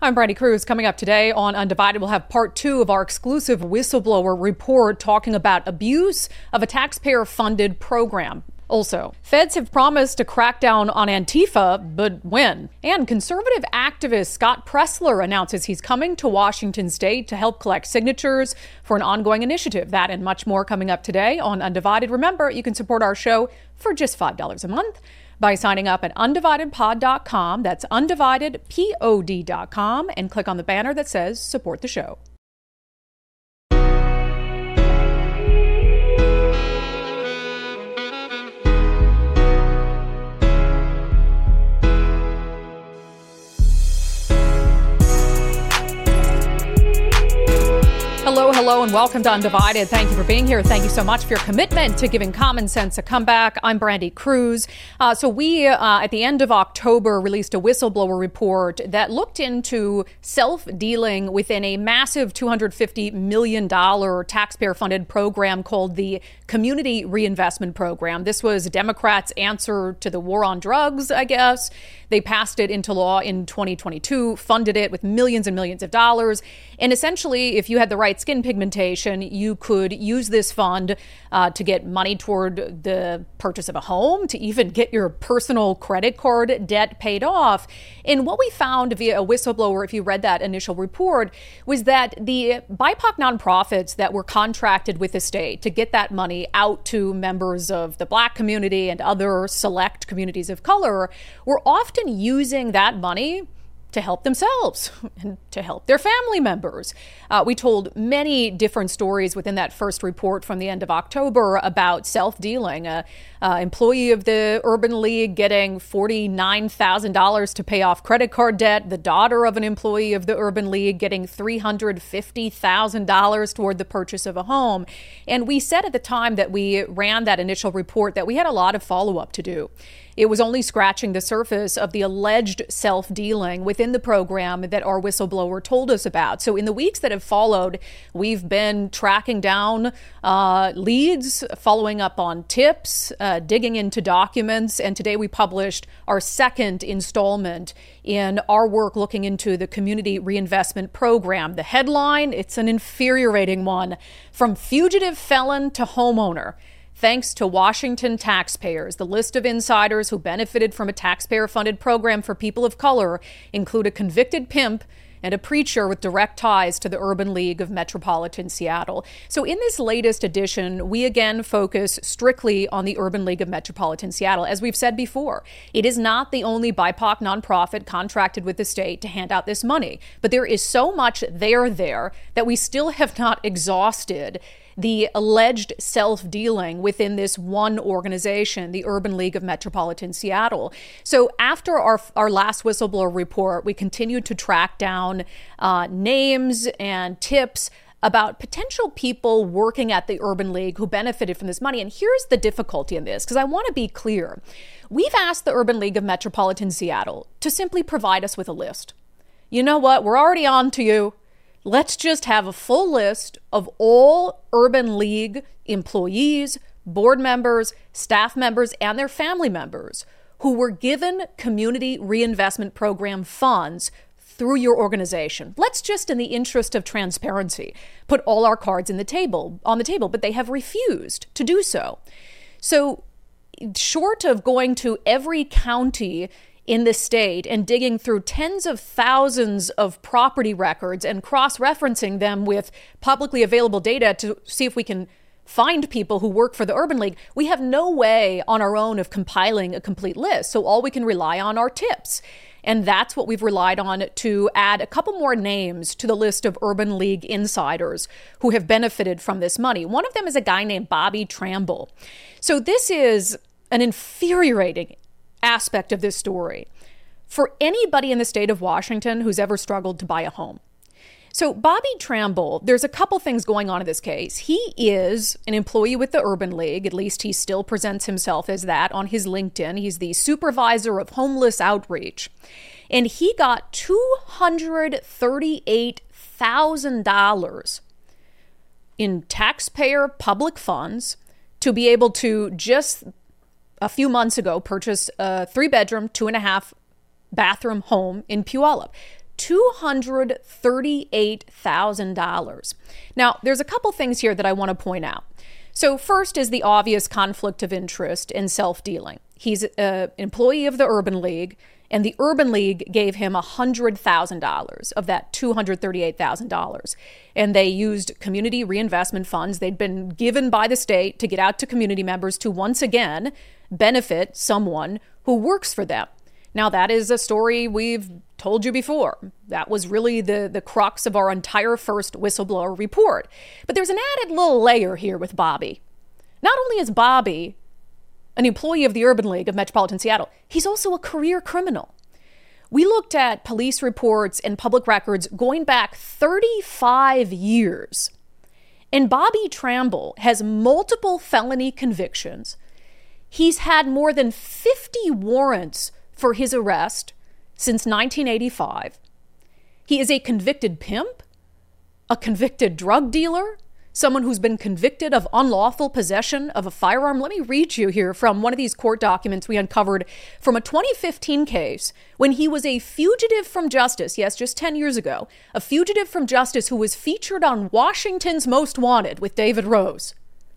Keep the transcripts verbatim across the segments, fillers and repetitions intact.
I'm Brandy Cruz. Coming up today on Undivided, we'll have part two of our exclusive whistleblower report talking about abuse of a taxpayer-funded program. Also, feds have promised to crack down on Antifa, but when? And conservative activist Scott Presler announces he's coming to Washington State to help collect signatures for an ongoing initiative. That and much more coming up today on Undivided. Remember, you can support our show for just five dollars a month by signing up at undivided pod dot com. That's undivided pod dot com, and click on the banner that says support the show. Hello, hello, and welcome to Undivided. Thank you for being here. Thank you so much for your commitment to giving common sense a comeback. I'm Brandy Cruz. Uh, so we, uh, at the end of October, released a whistleblower report that looked into self-dealing within a massive two hundred fifty million dollars taxpayer-funded program called the Community Reinvestment Program. This was Democrats' answer to the war on drugs, I guess. They passed it into law in twenty twenty-two, funded it with millions and millions of dollars. And essentially, if you had the right skin pigmentation, you could use this fund uh, to get money toward the purchase of a home, to even get your personal credit card debt paid off. And what we found via a whistleblower, if you read that initial report, was that the B I P O C nonprofits that were contracted with the state to get that money out to members of the Black community and other select communities of color were often using that money to help themselves and to help their family members. Uh, we told many different stories within that first report from the end of October about self-dealing. An uh, employee of the Urban League getting forty-nine thousand dollars to pay off credit card debt. The daughter of an employee of the Urban League getting three hundred fifty thousand dollars toward the purchase of a home. And we said at the time that we ran that initial report that we had a lot of follow-up to do. It was only scratching the surface of the alleged self-dealing within the program that our whistleblower told us about. So in the weeks that have followed, we've been tracking down uh, leads, following up on tips, uh, digging into documents, and today we published our second installment in our work looking into the Community Reinvestment Program. The headline, it's an infuriating one: From Fugitive Felon to Homeowner. Thanks to Washington taxpayers, the list of insiders who benefited from a taxpayer-funded program for people of color include a convicted pimp and a preacher with direct ties to the Urban League of Metropolitan Seattle. So in this latest edition, we again focus strictly on the Urban League of Metropolitan Seattle. As we've said before, it is not the only B I P O C nonprofit contracted with the state to hand out this money, but there is so much there there that we still have not exhausted the alleged self-dealing within this one organization, the Urban League of Metropolitan Seattle. So after our our last whistleblower report, we continued to track down uh, names and tips about potential people working at the Urban League who benefited from this money. And here's the difficulty in this, because I want to be clear. We've asked the Urban League of Metropolitan Seattle to simply provide us with a list. You know what? We're already on to you. Let's just have a full list of all Urban League employees, board members, staff members, and their family members who were given Community Reinvestment Program funds through your organization. Let's just, in the interest of transparency, put all our cards in the table, on the table, but they have refused to do so. So short of going to every county in the state and digging through tens of thousands of property records and cross-referencing them with publicly available data to see if we can find people who work for the Urban League, we have no way on our own of compiling a complete list. So all we can rely on are tips. And that's what we've relied on to add a couple more names to the list of Urban League insiders who have benefited from this money. One of them is a guy named Bobby Tramble. So this is an infuriating aspect of this story for anybody in the state of Washington who's ever struggled to buy a home. So Bobby Tramble, there's a couple things going on in this case. He is an employee with the Urban League. At least he still presents himself as that on his LinkedIn. He's the supervisor of homeless outreach. And he got two hundred thirty-eight thousand dollars in taxpayer public funds to be able to just a few months ago purchase a three bedroom, two and a half bathroom home in Puyallup. two hundred thirty-eight thousand dollars. Now, there's a couple things here that I want to point out. So first is the obvious conflict of interest in self-dealing. He's an employee of the Urban League, and the Urban League gave him one hundred thousand dollars of that two hundred thirty-eight thousand dollars. And they used community reinvestment funds they'd been given by the state to get out to community members to once again benefit someone who works for them. Now, that is a story we've told you before. That was really the, the crux of our entire first whistleblower report. But there's an added little layer here with Bobby. Not only is Bobby an employee of the Urban League of Metropolitan Seattle, he's also a career criminal. We looked at police reports and public records going back thirty-five years. And Bobby Tramble has multiple felony convictions. He's had more than fifty warrants for his arrest since nineteen eighty-five. He is a convicted pimp, a convicted drug dealer, someone who's been convicted of unlawful possession of a firearm. Let me read you here from one of these court documents we uncovered from a twenty fifteen case when he was a fugitive from justice. Yes, just ten years ago, a fugitive from justice who was featured on Washington's Most Wanted with David Rose.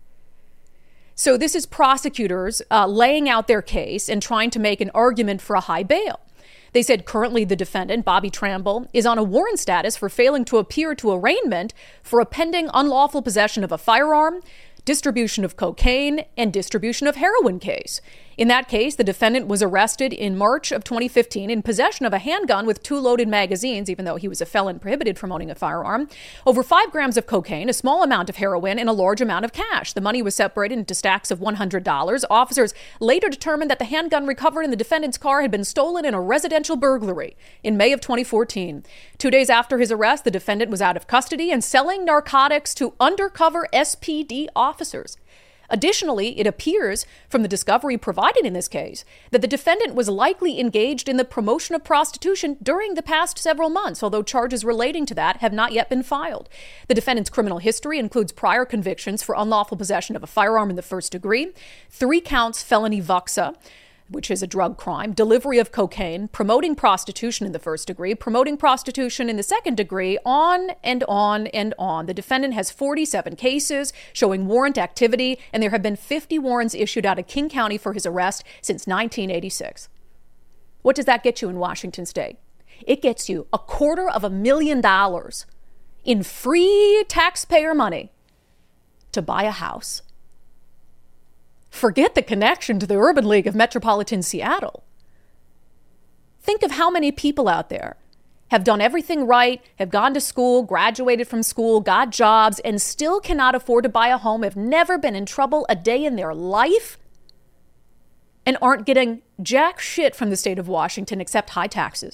So this is prosecutors uh, laying out their case and trying to make an argument for a high bail. They said currently the defendant, Bobby Tramble, is on a warrant status for failing to appear to arraignment for a pending unlawful possession of a firearm, distribution of cocaine, and distribution of heroin case. In that case, the defendant was arrested in March of twenty fifteen in possession of a handgun with two loaded magazines, even though he was a felon prohibited from owning a firearm, over five grams of cocaine, a small amount of heroin, and a large amount of cash. The money was separated into stacks of one hundred dollars. Officers later determined that the handgun recovered in the defendant's car had been stolen in a residential burglary in May of twenty fourteen. Two days after his arrest, the defendant was out of custody and selling narcotics to undercover S P D officers. Additionally, it appears from the discovery provided in this case that the defendant was likely engaged in the promotion of prostitution during the past several months, although charges relating to that have not yet been filed. The defendant's criminal history includes prior convictions for unlawful possession of a firearm in the first degree, three counts felony vuxa, which is a drug crime, delivery of cocaine, promoting prostitution in the first degree, promoting prostitution in the second degree, on and on and on. The defendant has forty-seven cases showing warrant activity, and there have been fifty warrants issued out of King County for his arrest since nineteen eighty-six. What does that get you in Washington State? It gets you a quarter of a million dollars in free taxpayer money to buy a house. Forget the connection to the Urban League of Metropolitan Seattle. Think of how many people out there have done everything right, have gone to school, graduated from school, got jobs, and still cannot afford to buy a home, have never been in trouble a day in their life, and aren't getting jack shit from the state of Washington except high taxes.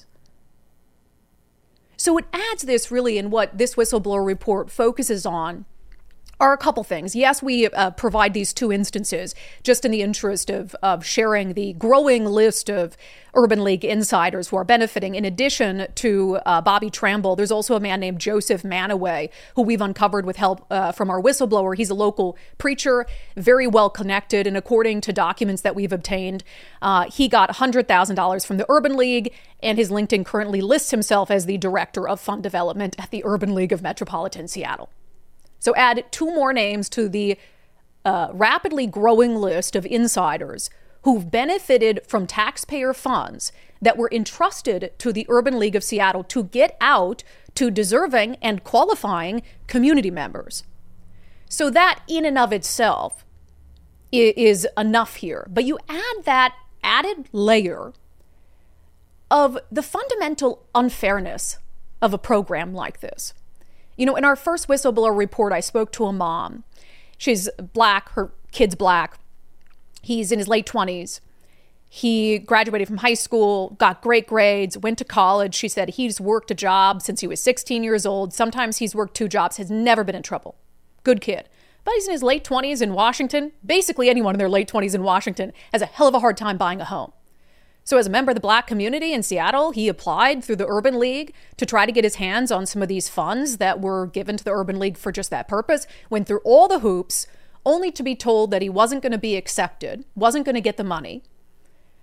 So it adds this really in what this whistleblower report focuses on are a couple things. Yes, we uh, provide these two instances just in the interest of, of sharing the growing list of Urban League insiders who are benefiting. In addition to uh, Bobby Tramble, there's also a man named Joseph Manaway, who we've uncovered with help uh, from our whistleblower. He's a local preacher, very well connected, and according to documents that we've obtained, uh, he got one hundred thousand dollars from the Urban League, and his LinkedIn currently lists himself as the director of fund development at the Urban League of Metropolitan Seattle. So add two more names to the uh, rapidly growing list of insiders who've benefited from taxpayer funds that were entrusted to the Urban League of Seattle to get out to deserving and qualifying community members. So that in and of itself is enough here. But you add that added layer of the fundamental unfairness of a program like this. You know, in our first whistleblower report, I spoke to a mom. She's black, her kid's black. He's in his late twenties. He graduated from high school, got great grades, went to college. She said he's worked a job since he was sixteen years old. Sometimes he's worked two jobs, has never been in trouble. Good kid. But he's in his late twenties in Washington. Basically, anyone in their late twenties in Washington has a hell of a hard time buying a home. So as a member of the black community in Seattle, he applied through the Urban League to try to get his hands on some of these funds that were given to the Urban League for just that purpose, went through all the hoops, only to be told that he wasn't going to be accepted, wasn't going to get the money.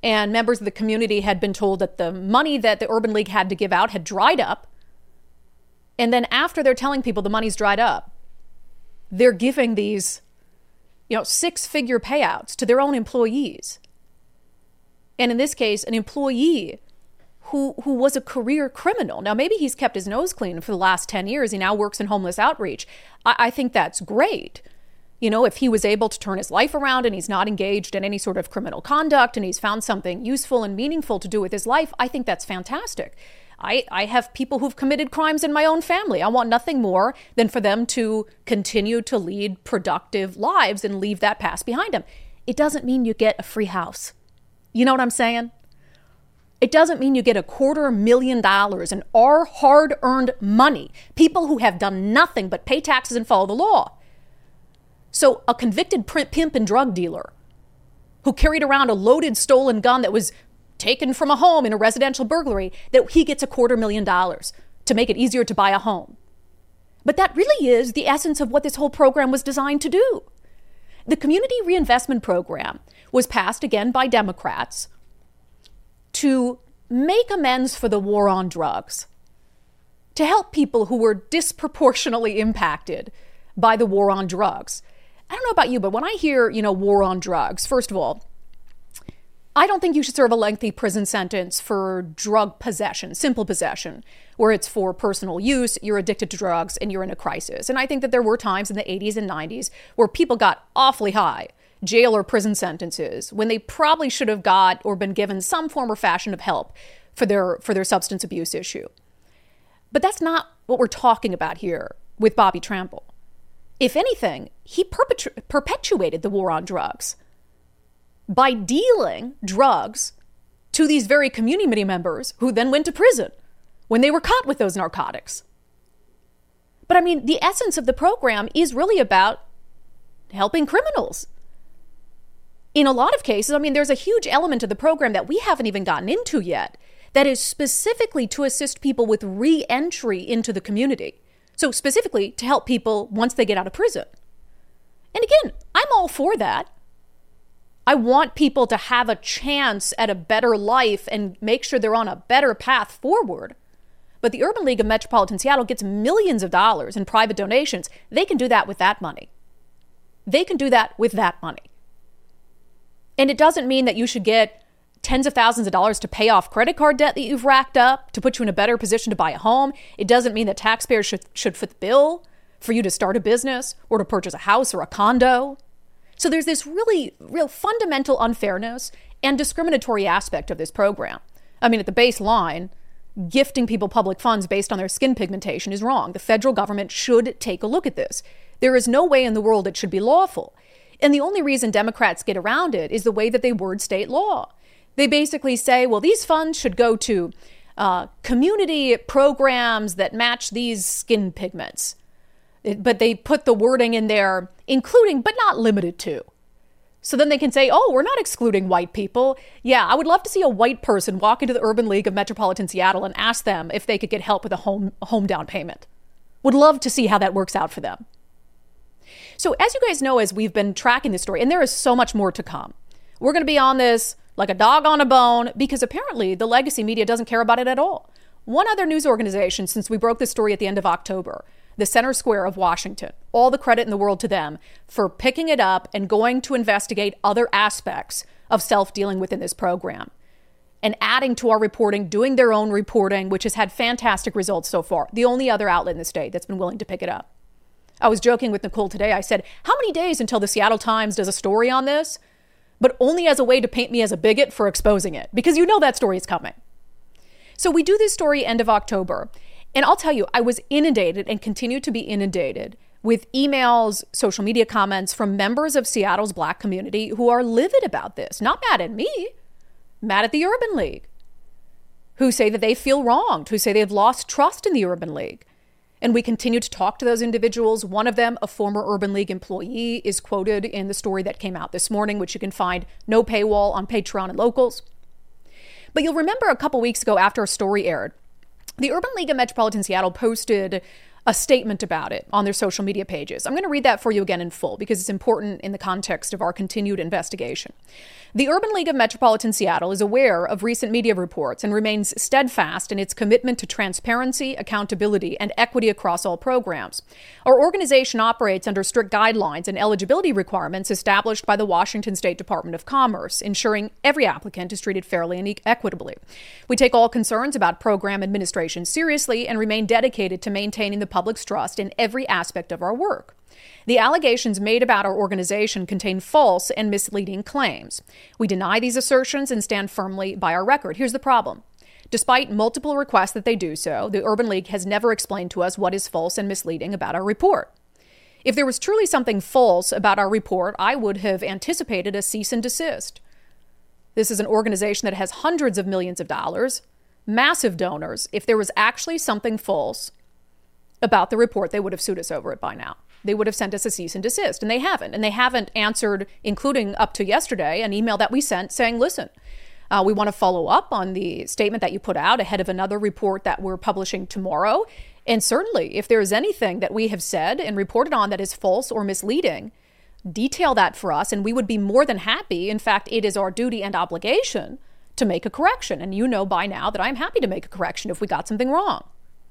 and members of the community had been told that the money that the Urban League had to give out had dried up. And then after they're telling people the money's dried up, they're giving these, you know, six-figure payouts to their own employees. And in this case, an employee who who was a career criminal. Now, maybe he's kept his nose clean for the last ten years. He now works in homeless outreach. I, I think that's great. You know, if he was able to turn his life around and he's not engaged in any sort of criminal conduct and he's found something useful and meaningful to do with his life, I think that's fantastic. I, I have people who've committed crimes in my own family. I want nothing more than for them to continue to lead productive lives and leave that past behind them. It doesn't mean you get a free house. You know what I'm saying? It doesn't mean you get a quarter million dollars in our hard-earned money, people who have done nothing but pay taxes and follow the law. So a convicted pimp and drug dealer who carried around a loaded stolen gun that was taken from a home in a residential burglary, that he gets a quarter million dollars to make it easier to buy a home. But that really is the essence of what this whole program was designed to do. The Community Reinvestment Program was passed again by Democrats to make amends for the war on drugs, to help people who were disproportionately impacted by the war on drugs. I don't know about you, but when I hear, you know, war on drugs, first of all, I don't think you should serve a lengthy prison sentence for drug possession, simple possession, where it's for personal use, you're addicted to drugs, and you're in a crisis. And I think that there were times in the eighties and nineties where people got awfully high jail or prison sentences when they probably should have got or been given some form or fashion of help for their for their substance abuse issue. But that's not what we're talking about here with Bobby Trample. If anything, he perpetu- perpetuated the war on drugs by dealing drugs to these very community members who then went to prison when they were caught with those narcotics. But I mean, the essence of the program is really about helping criminals. In a lot of cases, I mean, there's a huge element of the program that we haven't even gotten into yet that is specifically to assist people with re-entry into the community. So specifically to help people once they get out of prison. And again, I'm all for that. I want people to have a chance at a better life and make sure they're on a better path forward. But the Urban League of Metropolitan Seattle gets millions of dollars in private donations. They can do that with that money. They can do that with that money. And it doesn't mean that you should get tens of thousands of dollars to pay off credit card debt that you've racked up to put you in a better position to buy a home. It doesn't mean that taxpayers should, should foot the bill for you to start a business or to purchase a house or a condo. So there's this really, real fundamental unfairness and discriminatory aspect of this program. I mean, at the baseline, gifting people public funds based on their skin pigmentation is wrong. The federal government should take a look at this. There is no way in the world it should be lawful. And the only reason Democrats get around it is the way that they word state law. They basically say, well, these funds should go to uh, community programs that match these skin pigments. But they put the wording in there, including but not limited to. So then they can say, oh, we're not excluding white people. Yeah, I would love to see a white person walk into the Urban League of Metropolitan Seattle and ask them if they could get help with a home, home down payment. Would love to see how that works out for them. So as you guys know, as we've been tracking this story, and there is so much more to come, we're going to be on this like a dog on a bone, because apparently the legacy media doesn't care about it at all. One other news organization, since we broke this story at the end of October, the Center Square of Washington, all the credit in the world to them for picking it up and going to investigate other aspects of self-dealing within this program and adding to our reporting, doing their own reporting, which has had fantastic results so far. The only other outlet in the state that's been willing to pick it up. I was joking with Nicole today. I said, how many days until the Seattle Times does a story on this? But only as a way to paint me as a bigot for exposing it, because you know that story is coming. So we do this story end of October. And I'll tell you, I was inundated and continue to be inundated with emails, social media comments from members of Seattle's Black community who are livid about this. Not mad at me, mad at the Urban League, who say that they feel wronged, who say they've lost trust in the Urban League. And we continue to talk to those individuals. One of them, a former Urban League employee, is quoted in the story that came out this morning, which you can find no paywall on Patreon and Locals. But you'll remember a couple weeks ago after a story aired, the Urban League of Metropolitan Seattle posted a statement about it on their social media pages. I'm going to read that for you again in full because it's important in the context of our continued investigation. The Urban League of Metropolitan Seattle is aware of recent media reports and remains steadfast in its commitment to transparency, accountability, and equity across all programs. Our organization operates under strict guidelines and eligibility requirements established by the Washington State Department of Commerce, ensuring every applicant is treated fairly and equitably. We take all concerns about program administration seriously and remain dedicated to maintaining the public's trust in every aspect of our work. The allegations made about our organization contain false and misleading claims. We deny these assertions and stand firmly by our record. Here's the problem. Despite multiple requests that they do so, the Urban League has never explained to us what is false and misleading about our report. If there was truly something false about our report, I would have anticipated a cease and desist. This is an organization that has hundreds of millions of dollars, massive donors. If there was actually something false about the report, they would have sued us over it by now. They would have sent us a cease and desist, and they haven't. And they haven't answered, including up to yesterday, an email that we sent saying, listen, uh, we want to follow up on the statement that you put out ahead of another report that we're publishing tomorrow. And certainly, if there is anything that we have said and reported on that is false or misleading, detail that for us, and we would be more than happy. In fact, it is our duty and obligation to make a correction. And you know by now that I'm happy to make a correction if we got something wrong.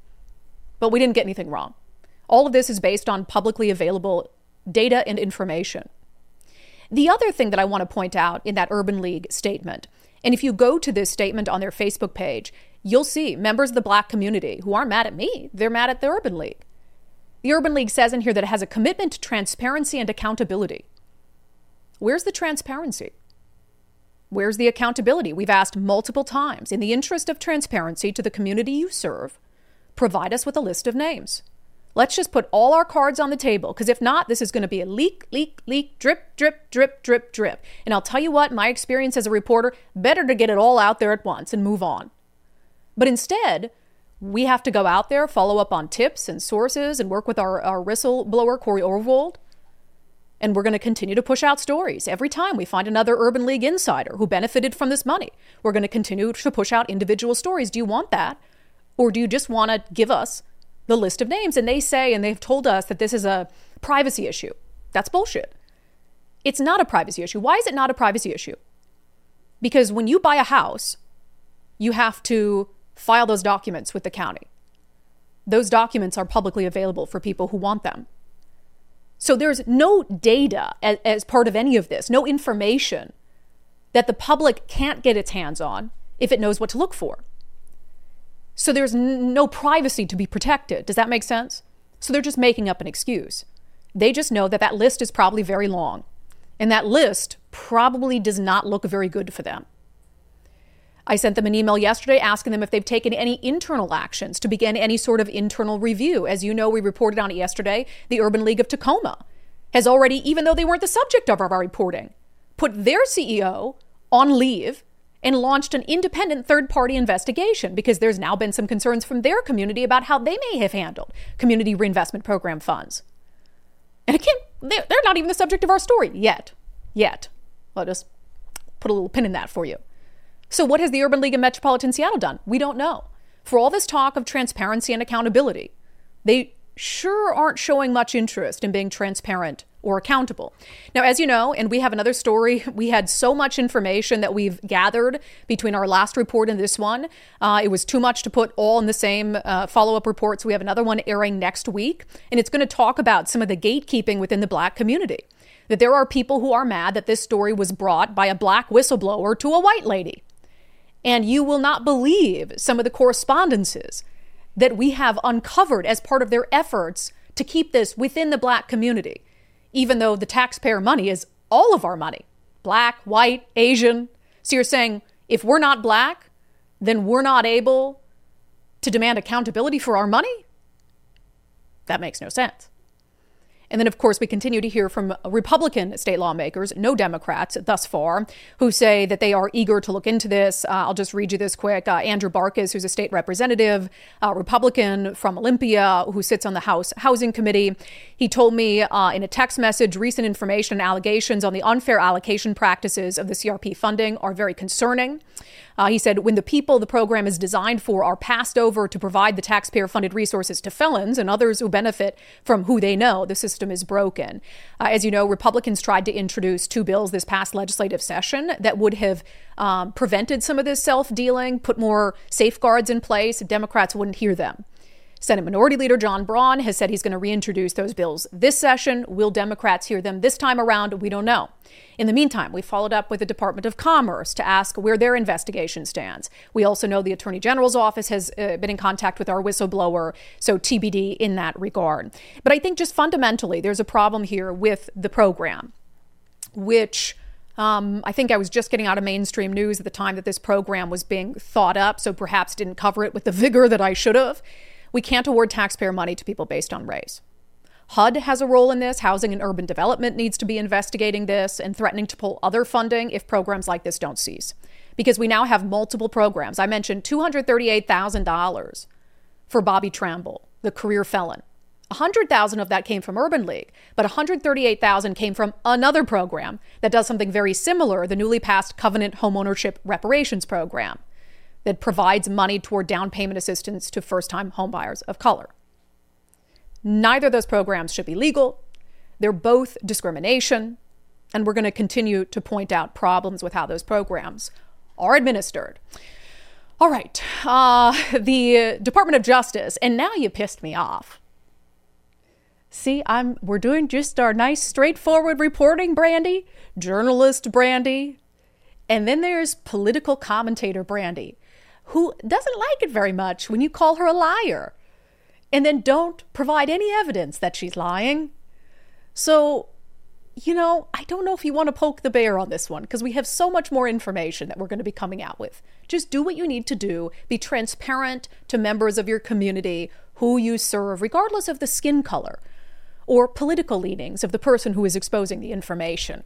But we didn't get anything wrong. All of this is based on publicly available data and information. The other thing that I want to point out in that Urban League statement, and if you go to this statement on their Facebook page, you'll see members of the Black community who aren't mad at me. They're mad at the Urban League. The Urban League says in here that it has a commitment to transparency and accountability. Where's the transparency? Where's the accountability? We've asked multiple times, in the interest of transparency to the community you serve, provide us with a list of names. Let's just put all our cards on the table, because if not, this is going to be a leak, leak, leak, drip, drip, drip, drip, drip. And I'll tell you what, my experience as a reporter, better to get it all out there at once and move on. But instead, we have to go out there, follow up on tips and sources, and work with our, our whistleblower, Corey Orvold. And we're going to continue to push out stories. Every time we find another Urban League insider who benefited from this money, we're going to continue to push out individual stories. Do you want that? Or do you just want to give us the list of names? And they say, and they've told us that this is a privacy issue. That's bullshit. It's not a privacy issue. Why is it not a privacy issue? Because when you buy a house, you have to file those documents with the county. Those documents are publicly available for people who want them. So there's no data as, as part of any of this, no information that the public can't get its hands on if it knows what to look for. So there's n- no privacy to be protected. Does that make sense? So they're just making up an excuse. They just know that that list is probably very long. And that list probably does not look very good for them. I sent them an email yesterday asking them if they've taken any internal actions to begin any sort of internal review. As you know, we reported on it yesterday. The Urban League of Tacoma has already, even though they weren't the subject of our reporting, put their C E O on leave and launched an independent third-party investigation because there's now been some concerns from their community about how they may have handled community reinvestment program funds. And again, they're not even the subject of our story yet. Yet. I'll just put a little pin in that for you. So what has the Urban League of Metropolitan Seattle done? We don't know. For all this talk of transparency and accountability, they sure aren't showing much interest in being transparent or accountable. Now, as you know, and we have another story, we had so much information that we've gathered between our last report and this one. Uh, it was too much to put all in the same uh, follow-up report. So we have another one airing next week, and it's going to talk about some of the gatekeeping within the Black community. That there are people who are mad that this story was brought by a Black whistleblower to a white lady. And you will not believe some of the correspondences that we have uncovered as part of their efforts to keep this within the Black community, even though the taxpayer money is all of our money, Black, white, Asian. So you're saying if we're not Black, then we're not able to demand accountability for our money? That makes no sense. And then, of course, we continue to hear from Republican state lawmakers, no Democrats thus far, who say that they are eager to look into this. Uh, I'll just read you this quick. Uh, Andrew Barkis, who's a state representative, uh, Republican from Olympia, who sits on the House Housing Committee. He told me uh, in a text message, recent information and allegations on the unfair allocation practices of the C R P funding are very concerning. Uh, he said, when the people the program is designed for are passed over to provide the taxpayer-funded resources to felons and others who benefit from who they know, the system is broken. Uh, as you know, Republicans tried to introduce two bills this past legislative session that would have um, prevented some of this self-dealing, put more safeguards in place. Democrats wouldn't hear them. Senate Minority Leader John Braun has said he's going to reintroduce those bills this session. Will Democrats hear them this time around? We don't know. In the meantime, we followed up with the Department of Commerce to ask where their investigation stands. We also know the Attorney General's office has uh, been in contact with our whistleblower, so T B D in that regard. But I think just fundamentally, there's a problem here with the program, which um, I think I was just getting out of mainstream news at the time that this program was being thought up, so perhaps didn't cover it with the vigor that I should have. We can't award taxpayer money to people based on race. H U D has a role in this. Housing and Urban Development needs to be investigating this and threatening to pull other funding if programs like this don't cease. Because we now have multiple programs. I mentioned two hundred thirty-eight thousand dollars for Bobby Tramble, the career felon. one hundred thousand dollars of that came from Urban League, but one hundred thirty-eight thousand dollars came from another program that does something very similar, the newly passed Covenant Homeownership Reparations Program, that provides money toward down payment assistance to first-time homebuyers of color. Neither of those programs should be legal. They're both discrimination, and we're going to continue to point out problems with how those programs are administered. All right, uh, the Department of Justice, and now you pissed me off. See, I'm we're doing just our nice, straightforward reporting, Brandy, journalist Brandy, and then there's political commentator Brandy, who doesn't like it very much when you call her a liar and then don't provide any evidence that she's lying. So, you know, I don't know if you want to poke the bear on this one because we have so much more information that we're going to be coming out with. Just do what you need to do. Be transparent to members of your community who you serve, regardless of the skin color or political leanings of the person who is exposing the information.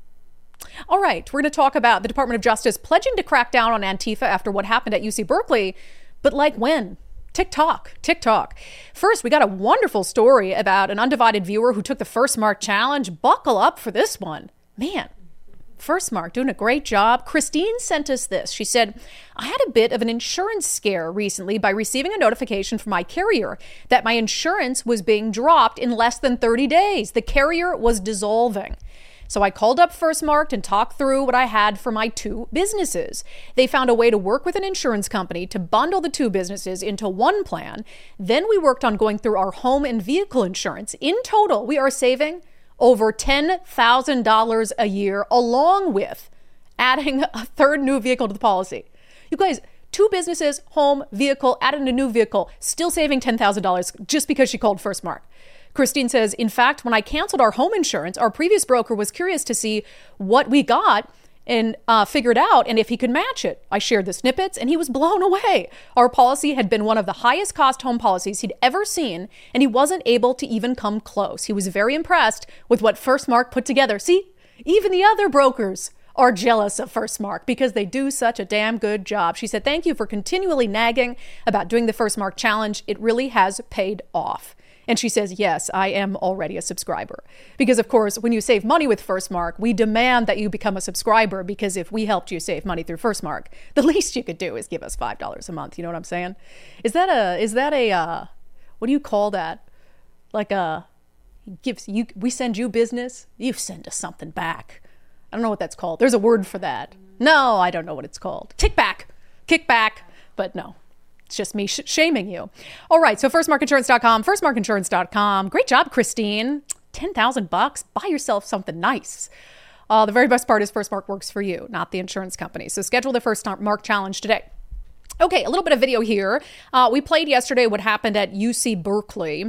All right, we're going to talk about the Department of Justice pledging to crack down on Antifa after what happened at U C Berkeley, but like when? TikTok, TikTok. First, we got a wonderful story about an undivided viewer who took the First Mark challenge. Buckle up for this one. Man, First Mark doing a great job. Christine sent us this. She said, I had a bit of an insurance scare recently by receiving a notification from my carrier that my insurance was being dropped in less than thirty days. The carrier was dissolving. So I called up First Mark and talked through what I had for my two businesses. They found a way to work with an insurance company to bundle the two businesses into one plan. Then we worked on going through our home and vehicle insurance. In total, we are saving over ten thousand dollars a year, along with adding a third new vehicle to the policy. You guys, two businesses, home, vehicle, adding a new vehicle, still saving ten thousand dollars just because she called First Mark. Christine says, in fact, when I canceled our home insurance, our previous broker was curious to see what we got and uh, figured out and if he could match it. I shared the snippets and he was blown away. Our policy had been one of the highest cost home policies he'd ever seen, and he wasn't able to even come close. He was very impressed with what First Mark put together. See, even the other brokers are jealous of First Mark because they do such a damn good job. She said, thank you for continually nagging about doing the First Mark challenge. It really has paid off. And she says, yes, I am already a subscriber. Because, of course, when you save money with First Mark, we demand that you become a subscriber, because if we helped you save money through First Mark, the least you could do is give us five dollars a month. You know what I'm saying? Is that a, is that a, uh, what do you call that? Like a, gives you, we send you business, you send us something back. I don't know what that's called. There's a word for that. No, I don't know what it's called. Kickback, kickback, but no. It's just me sh- shaming you. All right. So first mark insurance dot com, first mark insurance dot com. Great job, Christine. ten thousand bucks. Buy yourself something nice. Uh, the very best part is First Mark works for you, not the insurance company. So schedule the First Mark challenge today. Okay, a little bit of video here. Uh, we played yesterday what happened at U C Berkeley.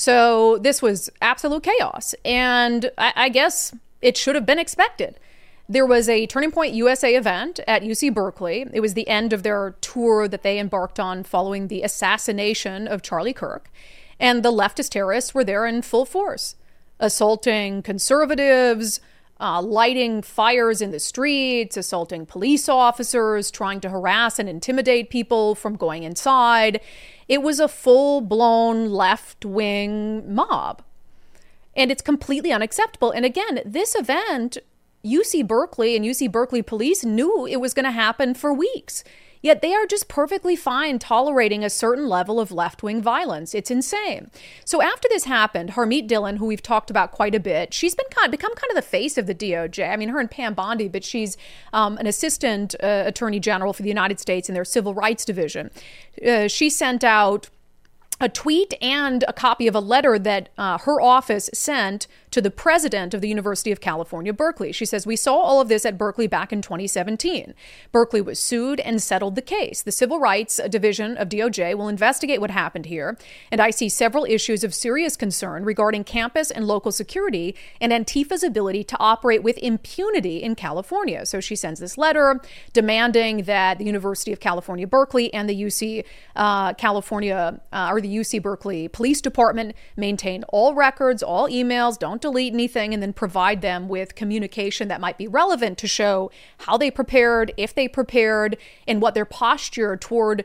So this was absolute chaos. And I, I guess it should have been expected. There was a Turning Point U S A event at U C Berkeley. It was the end of their tour that they embarked on following the assassination of Charlie Kirk. And the leftist terrorists were there in full force, assaulting conservatives, uh, lighting fires in the streets, assaulting police officers, trying to harass and intimidate people from going inside. It was a full-blown left-wing mob. And it's completely unacceptable. And again, this event, U C Berkeley and U C Berkeley police knew it was going to happen for weeks. Yet they are just perfectly fine tolerating a certain level of left-wing violence. It's insane. So after this happened, Harmeet Dillon, who we've talked about quite a bit, she's been kind of become kind of the face of the D O J. I mean, her and Pam Bondi, but she's um, an assistant uh, attorney general for the United States in their civil rights division. Uh, she sent out a tweet and a copy of a letter that uh, her office sent to the president of the University of California, Berkeley. She says, "We saw all of this at Berkeley back in twenty seventeen. Berkeley was sued and settled the case. The Civil Rights Division of D O J will investigate what happened here, and I see several issues of serious concern regarding campus and local security and Antifa's ability to operate with impunity in California." So she sends this letter demanding that the University of California, Berkeley and the U C uh, California uh, or the U C Berkeley Police Department maintain all records, all emails, don't delete anything, and then provide them with communication that might be relevant to show how they prepared, if they prepared, and what their posture toward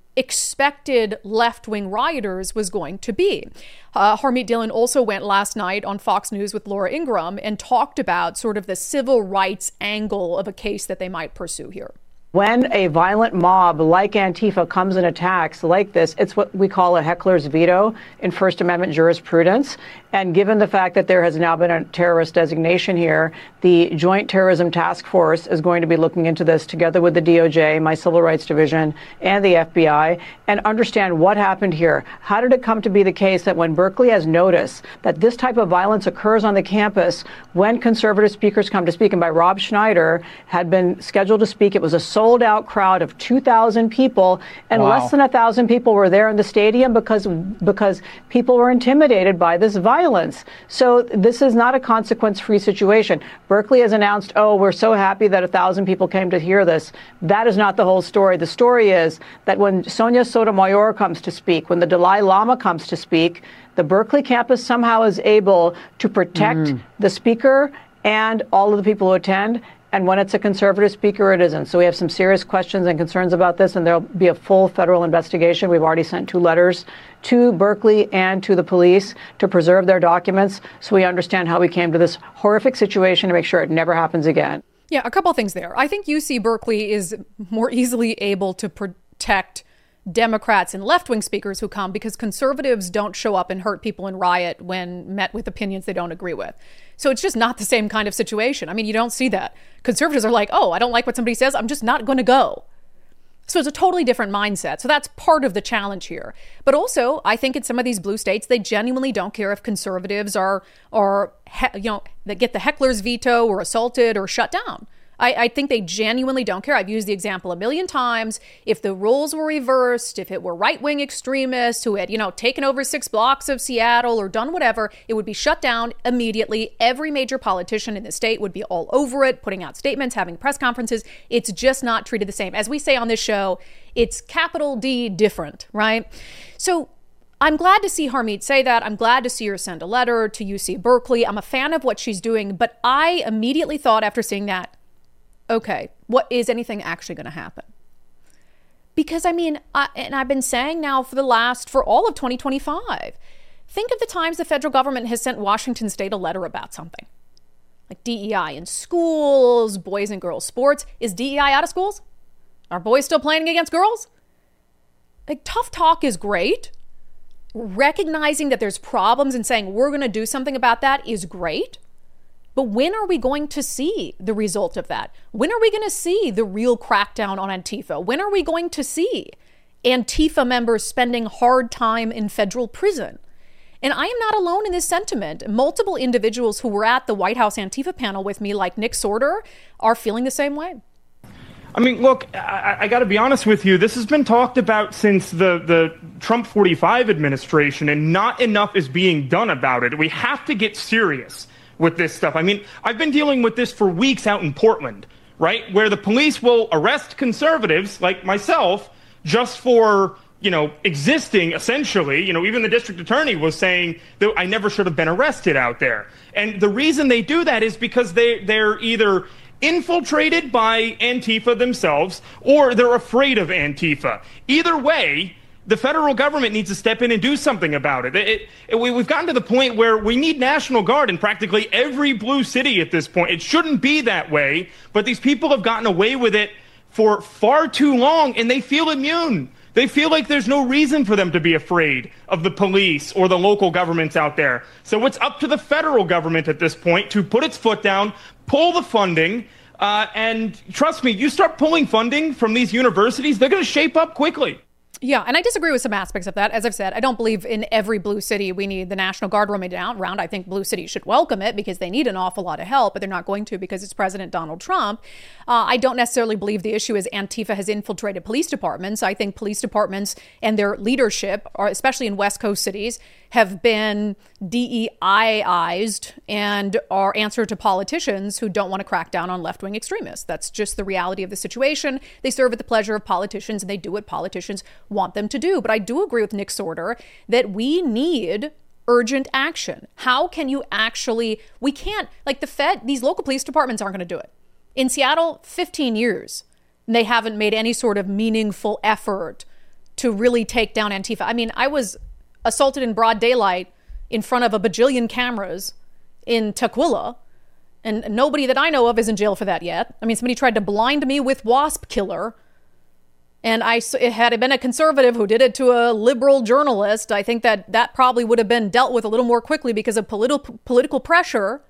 expected left-wing rioters was going to be. Uh, Harmeet Dillon also went last night on Fox News with Laura Ingraham and talked about sort of the civil rights angle of a case that they might pursue here. When a violent mob like Antifa comes and attacks like this, it's what we call a heckler's veto in First Amendment jurisprudence. And given the fact that there has now been a terrorist designation here, the Joint Terrorism Task Force is going to be looking into this together with the D O J, my Civil Rights Division, and the F B I, and understand what happened here. How did it come to be the case that when Berkeley has noticed that this type of violence occurs on the campus, when conservative speakers come to speak, and by Rob Schneider had been scheduled to speak, it was a sold out crowd of two thousand people, and wow. less than one thousand people were there in the stadium because because people were intimidated by this violence. So this is not a consequence-free situation. Berkeley has announced, oh, we're so happy that one thousand people came to hear this. That is not the whole story. The story is that when Sonia Sotomayor comes to speak, when the Dalai Lama comes to speak, the Berkeley campus somehow is able to protect mm. the speaker and all of the people who attend. And when it's a conservative speaker, it isn't. So we have some serious questions and concerns about this, and there'll be a full federal investigation. We've already sent two letters to Berkeley and to the police to preserve their documents so we understand how we came to this horrific situation to make sure it never happens again. Yeah, a couple of things there. I think U C Berkeley is more easily able to protect Democrats and left-wing speakers who come because conservatives don't show up and hurt people and riot when met with opinions they don't agree with. So it's just not the same kind of situation. I mean, you don't see that. Conservatives are like, oh, I don't like what somebody says, I'm just not going to go. So it's a totally different mindset. So that's part of the challenge here. But also, I think in some of these blue states, they genuinely don't care if conservatives are, are he- you know, that get the heckler's veto or assaulted or shut down. I, I think they genuinely don't care. I've used the example a million times. If the roles were reversed, if it were right-wing extremists who had, you know, taken over six blocks of Seattle or done whatever, it would be shut down immediately. Every major politician in the state would be all over it, putting out statements, having press conferences. It's just not treated the same. As we say on this show, it's capital D different, right? So I'm glad to see Harmeet say that. I'm glad to see her send a letter to U C Berkeley. I'm a fan of what she's doing, but I immediately thought after seeing that, okay, what is anything actually going to happen? Because, I mean, I, and I've been saying now for the last, for all of twenty twenty-five, think of the times the federal government has sent Washington State a letter about something. Like D E I in schools, boys and girls sports. Is D E I out of schools? Are boys still playing against girls? Like, tough talk is great. Recognizing that there's problems and saying we're going to do something about that is great. But when are we going to see the result of that? When are we going to see the real crackdown on Antifa? When are we going to see Antifa members spending hard time in federal prison? And I am not alone in this sentiment. Multiple individuals who were at the White House Antifa panel with me, like Nick Sorter, are feeling the same way. I mean, look, I, I got to be honest with you. This has been talked about since the, the Trump forty-five administration, and not enough is being done about it. We have to get serious with this stuff. I mean, I've been dealing with this for weeks out in Portland, right, where the police will arrest conservatives like myself just for, you know, existing, essentially. You know, even the district attorney was saying that I never should have been arrested out there. And the reason they do that is because they, they're either infiltrated by Antifa themselves or they're afraid of Antifa. Either way, the federal government needs to step in and do something about it. It, it we, we've gotten to the point where we need National Guard in practically every blue city at this point. It shouldn't be that way, but these people have gotten away with it for far too long, and they feel immune. They feel like there's no reason for them to be afraid of the police or the local governments out there. So it's up to the federal government at this point to put its foot down, pull the funding, uh, and trust me, you start pulling funding from these universities, they're going to shape up quickly. Yeah, and I disagree with some aspects of that. As I've said, I don't believe in every blue city we need the National Guard roaming around. I think blue cities should welcome it because they need an awful lot of help, but they're not going to because it's President Donald Trump. Uh, I don't necessarily believe the issue is Antifa has infiltrated police departments. I think police departments and their leadership, or especially in West Coast cities, have been D E I-ized and are answer to politicians who don't want to crack down on left-wing extremists. That's just the reality of the situation. They serve at the pleasure of politicians and they do what politicians want them to do. But I do agree with Nick Sorter that we need urgent action. How can you actually, we can't, like the Fed, these local police departments aren't going to do it. In Seattle, fifteen years, they haven't made any sort of meaningful effort to really take down Antifa. I mean, I was assaulted in broad daylight in front of a bajillion cameras in Tukwila, and nobody that I know of is in jail for that yet. I mean, somebody tried to blind me with wasp killer, and I, it had been a conservative who did it to a liberal journalist, I think that that probably would have been dealt with a little more quickly because of political political pressure.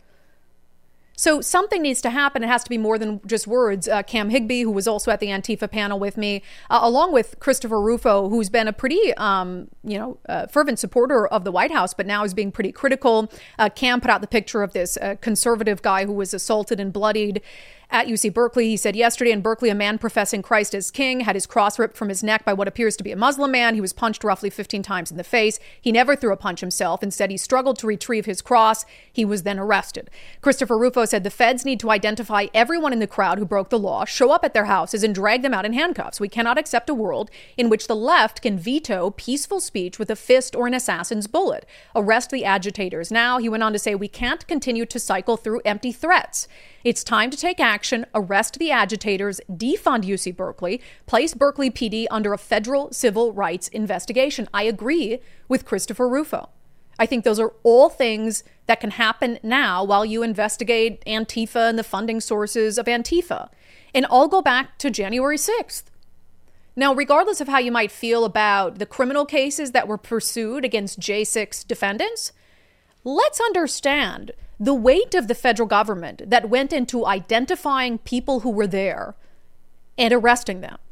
So something needs to happen. It has to be more than just words. Uh, Cam Higbee, who was also at the Antifa panel with me, uh, along with Christopher Rufo, who's been a pretty, um, you know, uh, fervent supporter of the White House, but now is being pretty critical. Uh, Cam put out the picture of this uh, conservative guy who was assaulted and bloodied at U C Berkeley. He said yesterday in Berkeley, a man professing Christ as king had his cross ripped from his neck by what appears to be a Muslim man. He was punched roughly fifteen times in the face. He never threw a punch himself. Instead, he struggled to retrieve his cross. He was then arrested. Christopher Rufo said the feds need to identify everyone in the crowd who broke the law, show up at their houses, and drag them out in handcuffs. We cannot accept a world in which the left can veto peaceful speech with a fist or an assassin's bullet. Arrest the agitators. Now, he went on to say, we can't continue to cycle through empty threats. It's time to take action, arrest the agitators, defund U C Berkeley, place Berkeley P D under a federal civil rights investigation. I agree with Christopher Rufo. I think those are all things that can happen now while you investigate Antifa and the funding sources of Antifa. And I'll go back to January sixth. Now, regardless of how you might feel about the criminal cases that were pursued against J six defendants, let's understand the weight of the federal government that went into identifying people who were there and arresting them.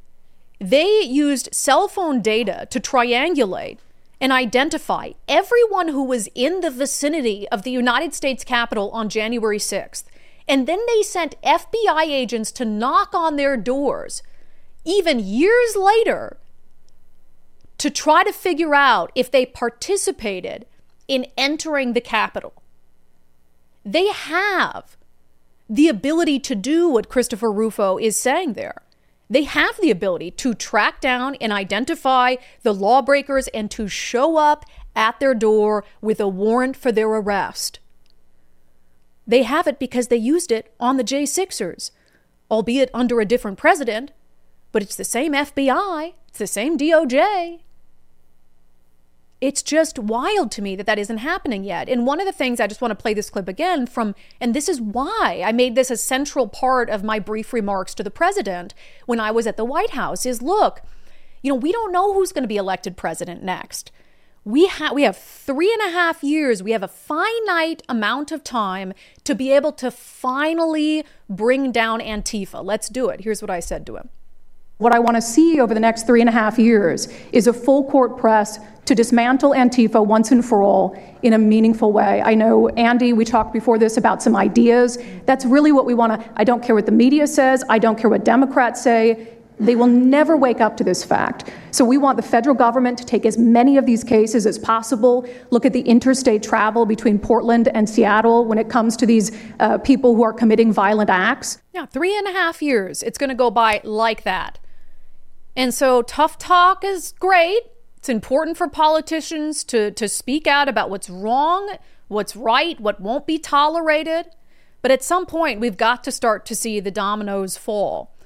They used cell phone data to triangulate and identify everyone who was in the vicinity of the United States Capitol on January sixth. And then they sent F B I agents to knock on their doors, even years later, to try to figure out if they participated in entering the Capitol. They have the ability to do what Christopher Rufo is saying there. They have the ability to track down and identify the lawbreakers and to show up at their door with a warrant for their arrest. They have it because they used it on the J sixers, albeit under a different president, but it's the same F B I, it's the same D O J. It's just wild to me that that isn't happening yet. And one of the things, I just want to play this clip again from, and this is why I made this a central part of my brief remarks to the president when I was at the White House, is look, you know, we don't know who's going to be elected president next. We have we have three and a half years. We have a finite amount of time to be able to finally bring down Antifa. Let's do it. Here's what I said to him. What I want to see over the next three and a half years is a full court press to dismantle Antifa once and for all in a meaningful way. I know, Andy, we talked before this about some ideas. That's really what we want to, I don't care what the media says. I don't care what Democrats say. They will never wake up to this fact. So we want the federal government to take as many of these cases as possible. Look at the interstate travel between Portland and Seattle when it comes to these uh, people who are committing violent acts. Yeah, three and a half years. It's going to go by like that. And so tough talk is great. It's important for politicians to, to speak out about what's wrong, what's right, what won't be tolerated. But at some point, we've got to start to see the dominoes fall.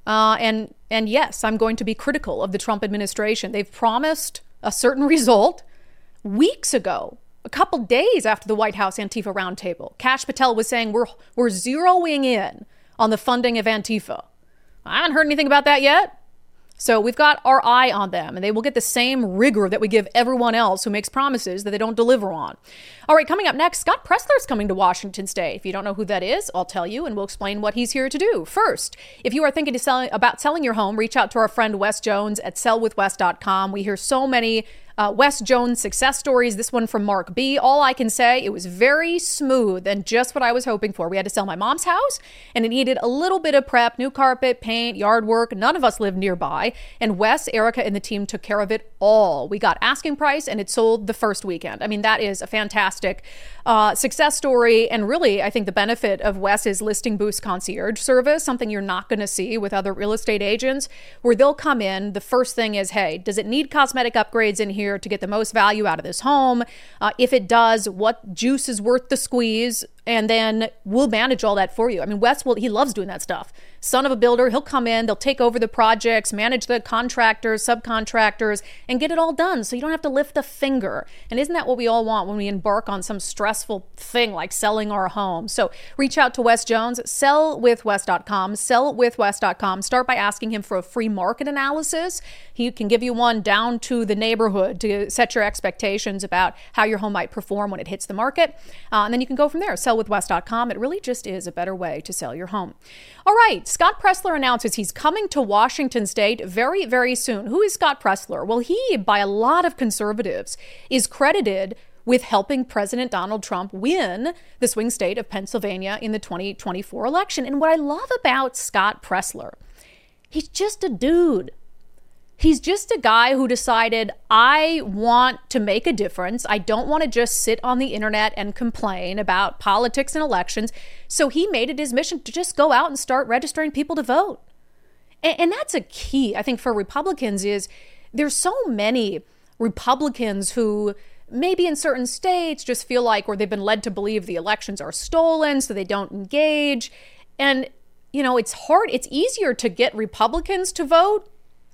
Uh, and and yes, I'm going to be critical of the Trump administration. They've promised a certain result weeks ago, a couple days after the White House Antifa roundtable. Kash Patel was saying we're we're zeroing in on the funding of Antifa. I haven't heard anything about that yet. So we've got our eye on them, and they will get the same rigor that we give everyone else who makes promises that they don't deliver on. All right, coming up next, Scott Presler is coming to Washington State. If you don't know who that is, I'll tell you, and we'll explain what he's here to do. First, if you are thinking to sell, about selling your home, reach out to our friend Wes Jones at sell with wes dot com. We hear so many Uh, Wes Jones success stories. This one from Mark B. All I can say, it was very smooth and just what I was hoping for. We had to sell my mom's house, and it needed a little bit of prep, new carpet, paint, yard work. None of us lived nearby, and Wes, Erica, and the team took care of it all. We got asking price, and it sold the first weekend. I mean, that is a fantastic uh, success story, and really, I think the benefit of Wes's Listing Boost concierge service, something you're not going to see with other real estate agents, where they'll come in. The first thing is, hey, does it need cosmetic upgrades in here to get the most value out of this home? Uh, if it does, what juice is worth the squeeze? And then we'll manage all that for you. I mean, Wes, will, he loves doing that stuff. Son of a builder, he'll come in, they'll take over the projects, manage the contractors, subcontractors, and get it all done so you don't have to lift a finger. And isn't that what we all want when we embark on some stressful thing like selling our home? So reach out to Wes Jones, sell with wes dot com, sell with wes dot com. Start by asking him for a free market analysis. He can give you one down to the neighborhood to set your expectations about how your home might perform when it hits the market. Uh, and then you can go from there, sell with wes dot com. It really just is a better way to sell your home. All right, Scott Presler announces he's coming to Washington State very, very soon. Who is Scott Presler? Well, he, by a lot of conservatives, is credited with helping President Donald Trump win the swing state of Pennsylvania in the twenty twenty-four election. And what I love about Scott Presler, he's just a dude. He's just a guy who decided, I want to make a difference. I don't want to just sit on the internet and complain about politics and elections. So he made it his mission to just go out and start registering people to vote. And, and that's a key, I think, for Republicans is there's so many Republicans who maybe in certain states just feel like, or they've been led to believe the elections are stolen, so they don't engage. And, you know, it's hard. It's easier to get Republicans to vote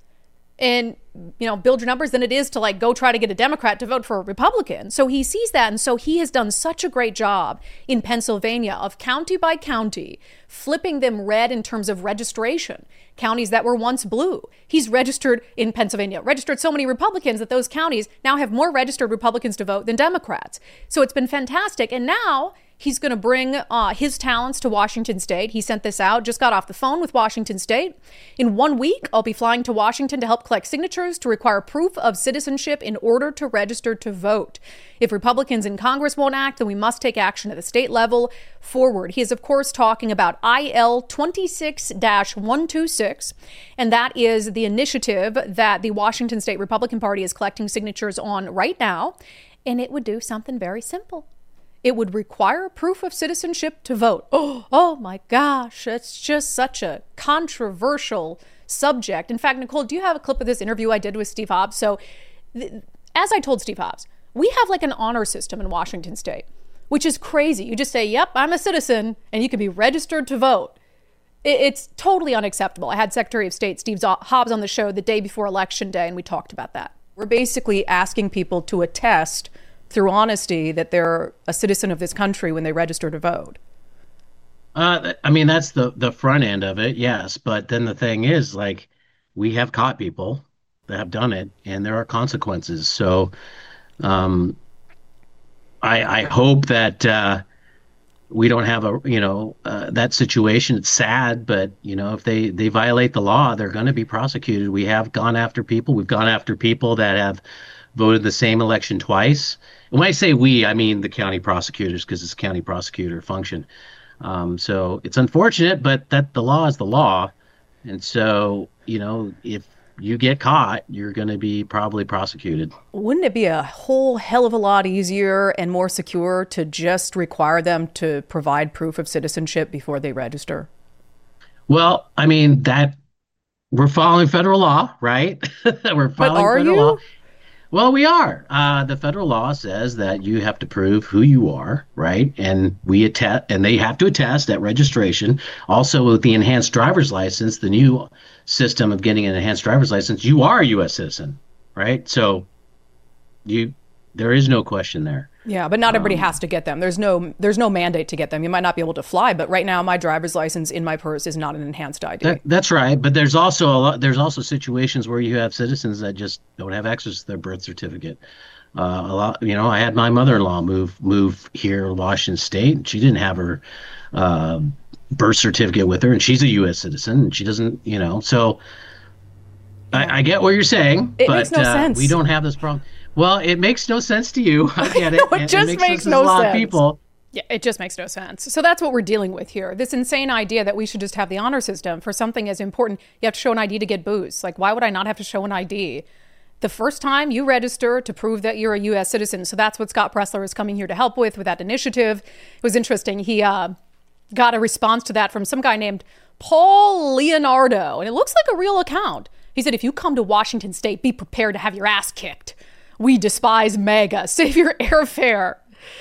and, you know, build your numbers than it is to like go try to get a Democrat to vote for a Republican. So he sees that. And so he has done such a great job in Pennsylvania of county by county, flipping them red in terms of registration. Counties that were once blue. He's registered in Pennsylvania, registered so many Republicans that those counties now have more registered Republicans to vote than Democrats. So it's been fantastic. And now he's going to bring uh, his talents to Washington State. He sent this out, just got off the phone with Washington State. In one week, I'll be flying to Washington to help collect signatures to require proof of citizenship in order to register to vote. If Republicans in Congress won't act, then we must take action at the state level forward. He is, of course, talking about I L twenty-six dash one twenty-six, and that is the initiative that the Washington State Republican Party is collecting signatures on right now, and it would do something very simple. It would require proof of citizenship to vote. Oh, oh my gosh, it's just such a controversial subject. In fact, Nicole, do you have a clip of this interview I did with Steve Hobbs? So th- as I told Steve Hobbs, we have like an honor system in Washington State, which is crazy. You just say, yep, I'm a citizen, and you can be registered to vote. It- it's totally unacceptable. I had Secretary of State Steve Hobbs on the show the day before Election Day, and we talked about that. We're basically asking people to attest through honesty that they're a citizen of this country when they register to vote. Uh, I mean, that's the, the front end of it, yes. But then the thing is, like, we have caught people that have done it, and there are consequences. So um, I, I hope that uh, we don't have a, you know, uh, that situation. It's sad, but, you know, if they, they violate the law, they're going to be prosecuted. We have gone after people. We've gone after people that have voted the same election twice. And when I say we, I mean the county prosecutors, because it's county prosecutor function. Um, so it's unfortunate, but that the law is the law. And so, you know, if you get caught, you're going to be probably prosecuted. Wouldn't it be a whole hell of a lot easier and more secure to just require them to provide proof of citizenship before they register? Well, I mean, that we're following federal law, right? We're following but are federal you? law. Well, we are. Uh, the federal law says that you have to prove who you are, right? And we attest, and they have to attest at registration. Also, with the enhanced driver's license, the new system of getting an enhanced driver's license, you are a U S citizen, right? So, you, there is no question there. Yeah, but not everybody um, has to get them. There's no there's no mandate to get them. You might not be able to fly, but right now my driver's license in my purse is not an enhanced I D. That, that's right, but there's also a lot. There's also situations where you have citizens that just don't have access to their birth certificate. Uh, a lot, you know, I had my mother-in-law move move here in Washington State, and she didn't have her uh, birth certificate with her, and she's a U S citizen, and she doesn't, you know. So yeah. I, I get what you're saying, it but makes no uh, sense. We don't have this problem. Well, it makes no sense to you. I get it. No, it just it makes, makes sense no to a lot sense. Of people. Yeah, it just makes no sense. So that's what we're dealing with here. This insane idea that we should just have the honor system for something as important. You have to show an I D to get booze. Like, why would I not have to show an I D? The first time you register to prove that you're a U S citizen. So that's what Scott Presler is coming here to help with, with that initiative. It was interesting. He uh, got a response to that from some guy named Paul Leonardo. And it looks like a real account. He said, if you come to Washington State, be prepared to have your ass kicked. We despise MAGA. Save your airfare.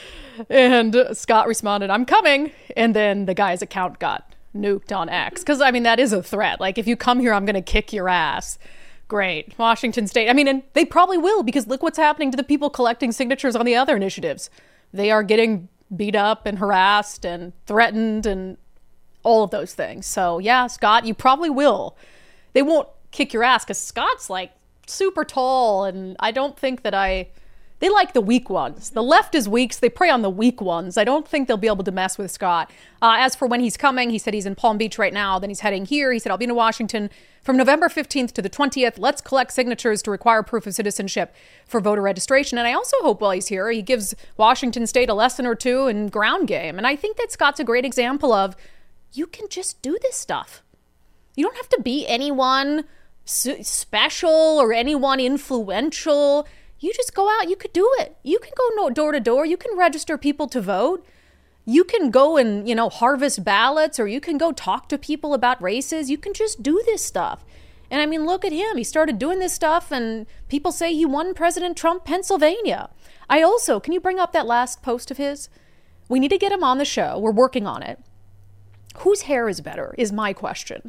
And Scott responded, I'm coming. And then the guy's account got nuked on X. Because, I mean, that is a threat. Like, if you come here, I'm going to kick your ass. Great. Washington State. I mean, and they probably will, because look what's happening to the people collecting signatures on the other initiatives. They are getting beat up and harassed and threatened and all of those things. So, yeah, Scott, you probably will. They won't kick your ass because Scott's like super tall, and I don't think that I they like the weak ones. The left is weak, so they prey on the weak ones. I don't think they'll be able to mess with Scott. Uh, as for when he's coming, he said he's in Palm Beach right now, then he's heading here. He said, I'll be in Washington from November fifteenth to the twentieth. Let's collect signatures to require proof of citizenship for voter registration. And I also hope while he's here, he gives Washington State a lesson or two in ground game. And I think that Scott's a great example of, you can just do this stuff. You don't have to be anyone special or anyone influential. You just go out, you could do it. You can go door to door. You can register people to vote. You can go and, you know, harvest ballots, or you can go talk to people about races. You can just do this stuff. And I mean, look at him. He started doing this stuff, and people say he won President Trump Pennsylvania. I also, can you bring up that last post of his? We need to get him on the show. We're working on it. Whose hair is better is my question.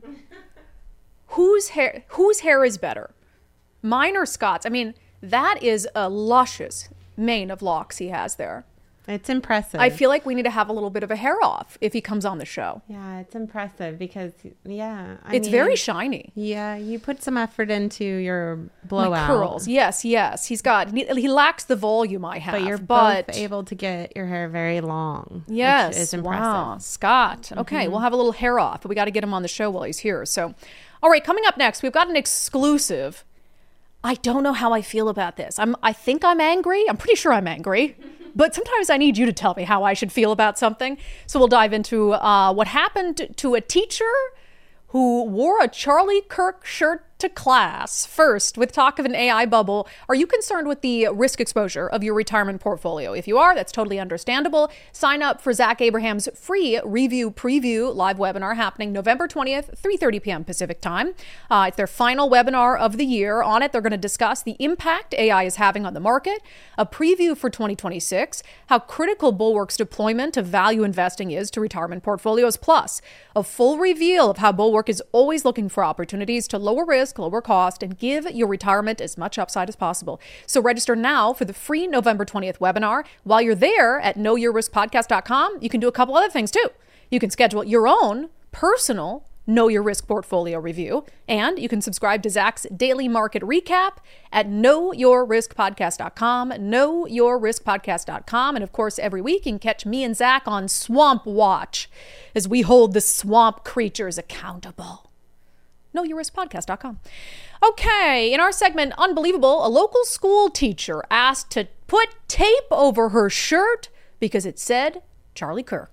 Whose hair whose hair is better? Mine or Scott's? I mean, that is a luscious mane of locks he has there. It's impressive. I feel like we need to have a little bit of a hair off if he comes on the show. Yeah, it's impressive because, yeah. I it's mean, very shiny. Yeah, you put some effort into your blowout. My curls. Yes, yes. He's got, he, he lacks the volume I have. But you're but, both able to get your hair very long. Yes. Which is impressive. Wow. Scott. Okay, mm-hmm. We'll have a little hair off, but we got to get him on the show while he's here. So, all right, coming up next, we've got an exclusive. I don't know how I feel about this. I'm, I think I'm angry. I'm pretty sure I'm angry. But sometimes I need you to tell me how I should feel about something. So we'll dive into uh, what happened to a teacher who wore a Charlie Kirk shirt to class. First, with talk of an A I bubble, are you concerned with the risk exposure of your retirement portfolio? If you are, that's totally understandable. Sign up for Zach Abraham's free review preview live webinar happening November twentieth, three thirty p.m. Pacific time. Uh, it's their final webinar of the year. On it, they're going to discuss the impact A I is having on the market, a preview for twenty twenty-six, how critical Bulwark's deployment of value investing is to retirement portfolios, plus a full reveal of how Bulwark is always looking for opportunities to lower risk, lower cost, and give your retirement as much upside as possible. So register now for the free November twentieth webinar. While you're there at know your risk podcast dot com, you can do a couple other things too. You can schedule your own personal Know Your Risk portfolio review, and you can subscribe to Zach's daily market recap at know your risk podcast dot com, know your risk podcast dot com. And of course, every week you can catch me and Zach on Swamp Watch as we hold the swamp creatures accountable. know your risk podcast dot com. Okay, in our segment, Unbelievable, a local school teacher asked to put tape over her shirt because it said Charlie Kirk.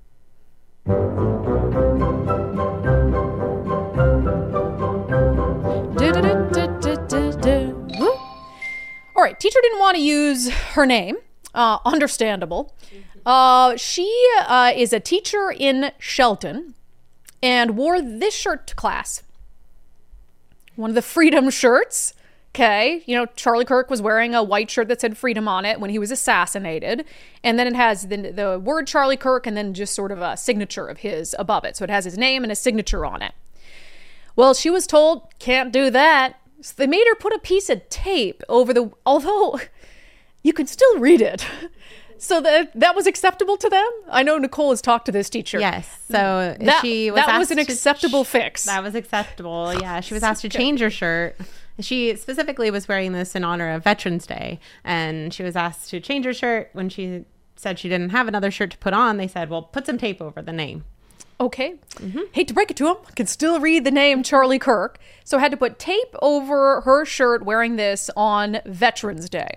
All right, teacher didn't want to use her name. Uh, understandable. Uh, she uh, is a teacher in Shelton and wore this shirt to class. One of the Freedom shirts. Okay, you know, Charlie Kirk was wearing a white shirt that said freedom on it when he was assassinated. And then it has the, the word Charlie Kirk and then just sort of a signature of his above it. So it has his name and a signature on it. Well, she was told, can't do that. So they made her put a piece of tape over the, although you can still read it. So that that was acceptable to them? I know Nicole has talked to this teacher. Yes. So that, she was that asked was an to- acceptable fix. That was acceptable. Yeah. She was asked to change her shirt. She specifically was wearing this in honor of Veterans Day. And she was asked to change her shirt. When she said she didn't have another shirt to put on, they said, well, put some tape over the name. Okay. Mm-hmm. Hate to break it to him. I can still read the name Charlie Kirk. So I had to put tape over her shirt wearing this on Veterans Day.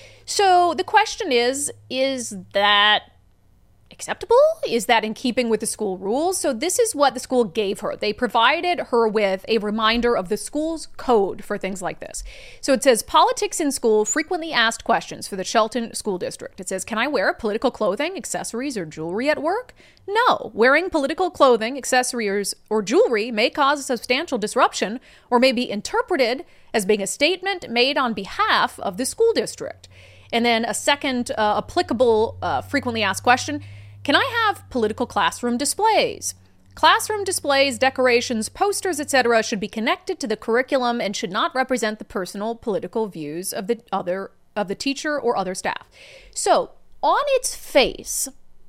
So the question is, is that acceptable? Is that in keeping with the school rules? So this is what the school gave her. They provided her with a reminder of the school's code for things like this. So it says, politics in school, frequently asked questions for the Shelton School District. It says, can I wear political clothing, accessories, or jewelry at work? No. Wearing political clothing, accessories, or jewelry may cause a substantial disruption or may be interpreted as being a statement made on behalf of the school district. And then a second uh, applicable uh, frequently asked question, can I have political classroom displays? Classroom displays, decorations, posters, et cetera should be connected to the curriculum and should not represent the personal political views of the other of the teacher or other staff. So, on its face,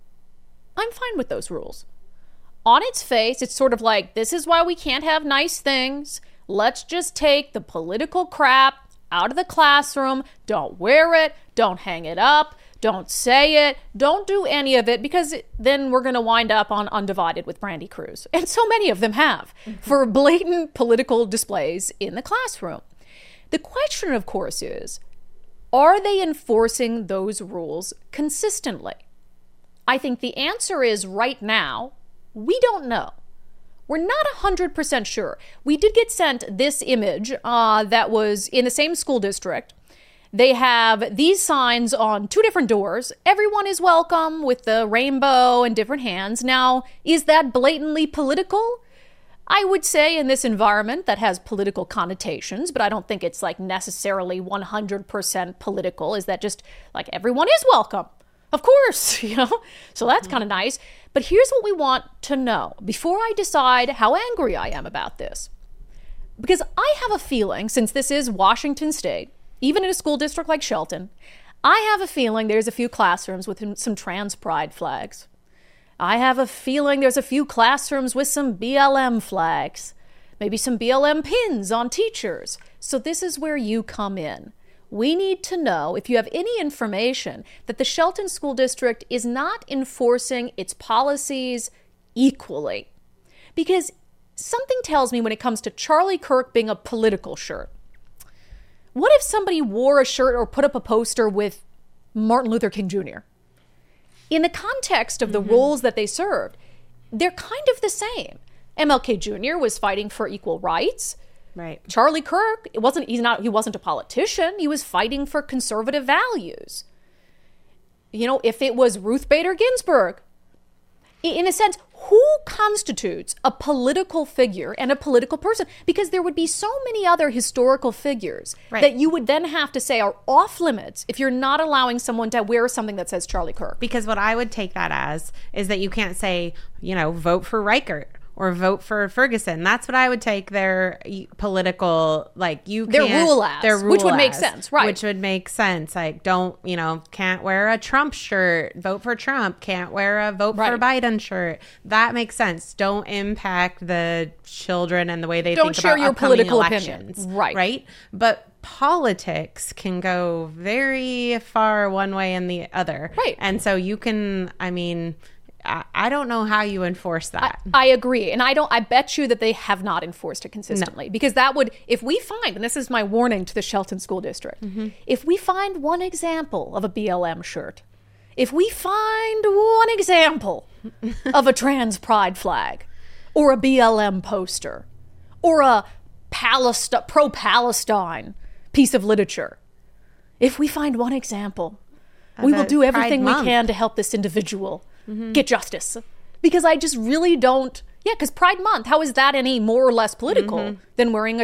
I'm fine with those rules. On its face, it's sort of like, this is why we can't have nice things. Let's just take the political crap out of the classroom. Don't wear it. Don't hang it up. Don't say it. Don't do any of it, because it, then we're going to wind up on Undivided with Brandy Cruz. And so many of them have, mm-hmm. for blatant political displays in the classroom. The question, of course, is, are they enforcing those rules consistently? I think the answer is right now, we don't know. We're not one hundred percent sure. We did get sent this image uh, that was in the same school district. They have these signs on two different doors. Everyone is welcome, with the rainbow and different hands. Now, is that blatantly political? I would say in this environment that has political connotations, but I don't think it's like necessarily one hundred percent political. Is that just like everyone is welcome? Of course, you know? So that's kind of nice. But here's what we want to know before I decide how angry I am about this. Because I have a feeling, since this is Washington State, even in a school district like Shelton, I have a feeling there's a few classrooms with some trans pride flags. I have a feeling there's a few classrooms with some B L M flags, maybe some B L M pins on teachers. So this is where you come in. We need to know, if you have any information, that the Shelton School District is not enforcing its policies equally. Because something tells me when it comes to Charlie Kirk being a political shirt, what if somebody wore a shirt or put up a poster with Martin Luther King Junior? In the context of the mm-hmm. roles that they served, they're kind of the same. M L K Junior was fighting for equal rights. Right. Charlie Kirk, it wasn't he's not he wasn't a politician. He was fighting for conservative values. You know, if it was Ruth Bader Ginsburg, in a sense, who constitutes a political figure and a political person? Because there would be so many other historical figures right. that you would then have to say are off limits if you're not allowing someone to wear something that says Charlie Kirk. Because what I would take that as is that you can't say, you know, vote for Reichert or vote for Ferguson. That's what I would take their political, like, you their can't... rule as. Their rule which would as, make sense, right. Which would make sense. Like, don't, you know, can't wear a Trump shirt, vote for Trump. Can't wear a vote right. for Biden shirt. That makes sense. Don't impact the children and the way they don't think share about your political elections. Opinion. Right. Right? But politics can go very far one way and the other. Right. And so you can, I mean... I don't know how you enforce that. I, I agree. And I don't, I bet you that they have not enforced it consistently. No. Because that would, if we find, and this is my warning to the Shelton School District, mm-hmm. if we find one example of a B L M shirt, if we find one example of a trans pride flag, or a B L M poster, or a Palestine, pro-Palestine piece of literature, if we find one example, of we will do everything we can to help this individual Mm-hmm. get justice. Because I just really don't, yeah, because Pride Month, how is that any more or less political mm-hmm. than wearing a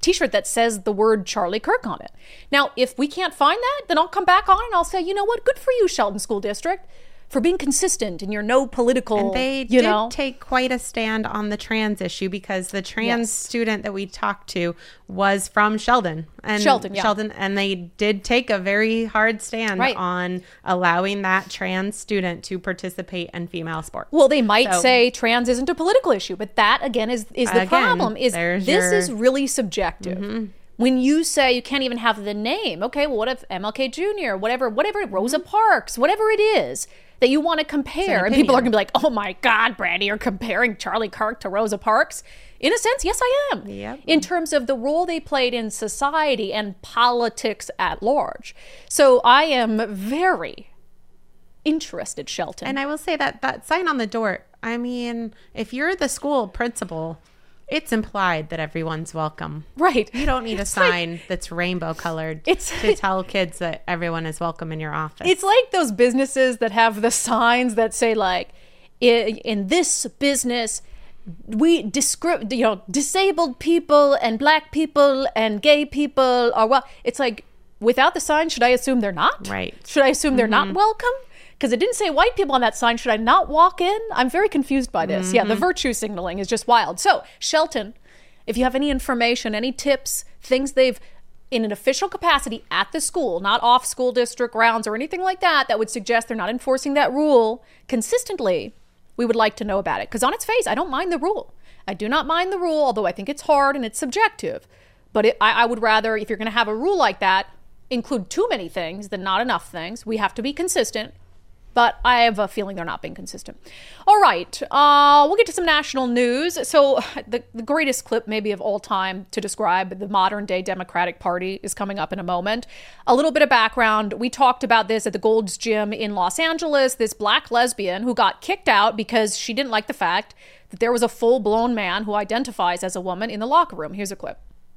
t-shirt that says the word Charlie Kirk on it. Now, if we can't find that, then I'll come back on and I'll say, you know what, good for you, Shelton School District, for being consistent in your no political, and they you did know. take quite a stand on the trans issue, because the trans Yes. student that we talked to was from Sheldon. And Sheldon, yeah. Sheldon, and they did take a very hard stand Right. on allowing that trans student to participate in female sports. Well, they might So- say trans isn't a political issue, but that again is is the Again, problem. Is there's this your- is really subjective. Mm-hmm. When you say you can't even have the name, okay, well, what if M L K Junior, whatever, whatever, Rosa Parks, whatever it is that you want to compare, and people are going to be like, "Oh my God, Brandy, you're comparing Charlie Kirk to Rosa Parks." In a sense, yes, I am. Yep. In terms of the role they played in society and politics at large. So I am very interested, Shelton. And I will say that that sign on the door, I mean, if you're the school principal, it's implied that everyone's welcome. Right. You don't need a It's like- sign that's rainbow colored It's- to tell kids that everyone is welcome in your office. It's like those businesses that have the signs that say like, in, in this business, we discri- you know, disabled people and black people and gay people are well. It's like, without the sign, should I assume they're not? Right. Should I assume they're not welcome? Because it didn't say white people on that sign. Should I not walk in? I'm very confused by this. Yeah, the virtue signaling is just wild. So, Shelton, if you have any information, any tips, things they've, in an official capacity at the school, not off school district grounds or anything like that, that would suggest they're not enforcing that rule consistently, we would like to know about it. Because on its face, I don't mind the rule. I do not mind the rule, although I think it's hard and it's subjective. But it, I, I would rather, if you're going to have a rule like that, include too many things than not enough things. We have to be consistent. But I have a feeling they're not being consistent. All right, uh, we'll get to some national news. So the, the greatest clip maybe of all time to describe the modern day Democratic Party is coming up in a moment. A little bit of background. We talked about this at the Gold's Gym in Los Angeles. This black lesbian who got kicked out because she didn't like the fact that there was a full-blown man who identifies as a woman in the locker room. Here's a clip.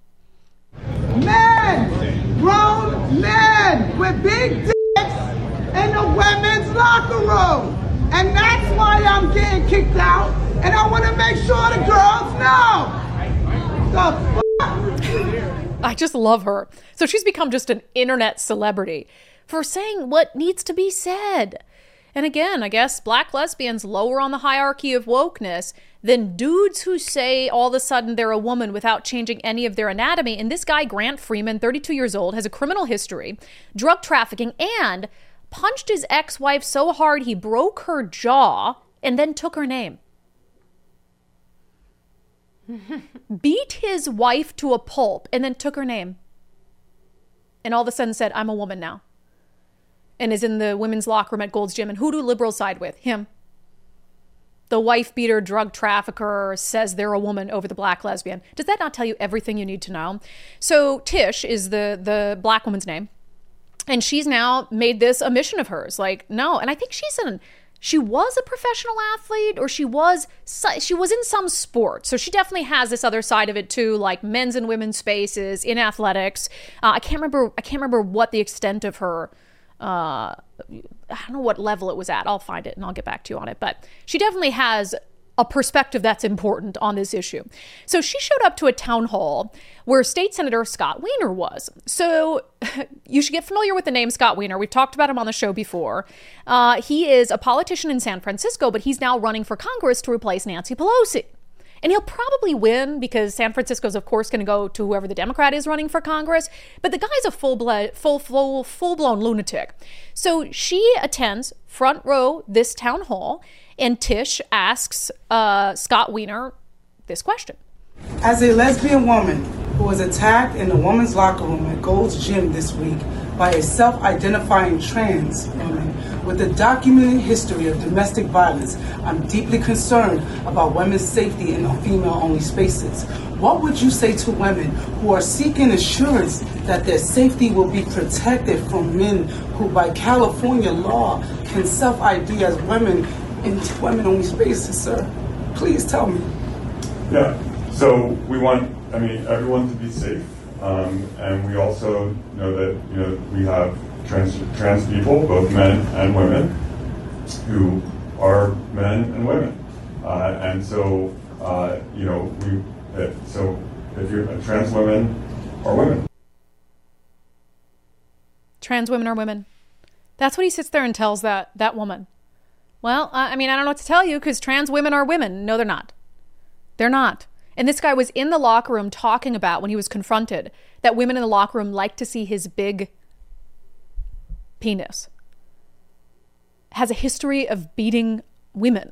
Men, grown men with big dicks in the women's locker room. And that's why I'm getting kicked out. And I want to make sure the girls know. The fuck? I just love her. So she's become just an internet celebrity for saying what needs to be said. And again, I guess black lesbians lower on the hierarchy of wokeness than dudes who say all of a sudden they're a woman without changing any of their anatomy. And this guy, Grant Freeman, thirty-two years old, has a criminal history, drug trafficking, and punched his ex-wife so hard he broke her jaw and then took her name. Beat his wife to a pulp and then took her name. And all of a sudden said, I'm a woman now. And is in the women's locker room at Gold's Gym. And who do liberals side with? Him. The wife beater, drug trafficker says they're a woman over the black lesbian. Does that not tell you everything you need to know? So Tish is the, the black woman's name. And she's now made this a mission of hers. Like, no. And I think she's an, she was a professional athlete, or she was, she was in some sport. So she definitely has this other side of it too, like men's and women's spaces in athletics. Uh, I can't remember, I can't remember what the extent of her, uh, I don't know what level it was at. I'll find it and I'll get back to you on it. But she definitely has a perspective that's important on this issue. So she showed up to a town hall where State Senator Scott Wiener was. So you should get familiar with the name Scott Wiener. We've talked about him on the show before. Uh, he is a politician in San Francisco, but he's now running for Congress to replace Nancy Pelosi. And he'll probably win because San Francisco is, of course, going to go to whoever the Democrat is running for Congress. But the guy's a full-blood, full, full, full-blown lunatic. So she attends front row this town hall, and Tish asks uh, Scott Wiener this question. As a lesbian woman who was attacked in the women's locker room at Gold's Gym this week by a self-identifying trans woman with a documented history of domestic violence, I'm deeply concerned about women's safety in female-only spaces. What would you say to women who are seeking assurance that their safety will be protected from men who, by California law, can self-I D as women in women-only spaces, sir? Please tell me. Yeah, so we want, I mean, everyone to be safe, um, and we also know that, you know, we have trans trans people, both men and women, who are men and women, uh, and so, uh, you know, we, uh, so if you're trans women are women. Trans women are women. That's what he sits there and tells that that woman. Well, I mean, I don't know what to tell you because trans women are women. No, they're not. They're not. And this guy was in the locker room talking about when he was confronted that women in the locker room like to see his big penis. Has a history of beating women.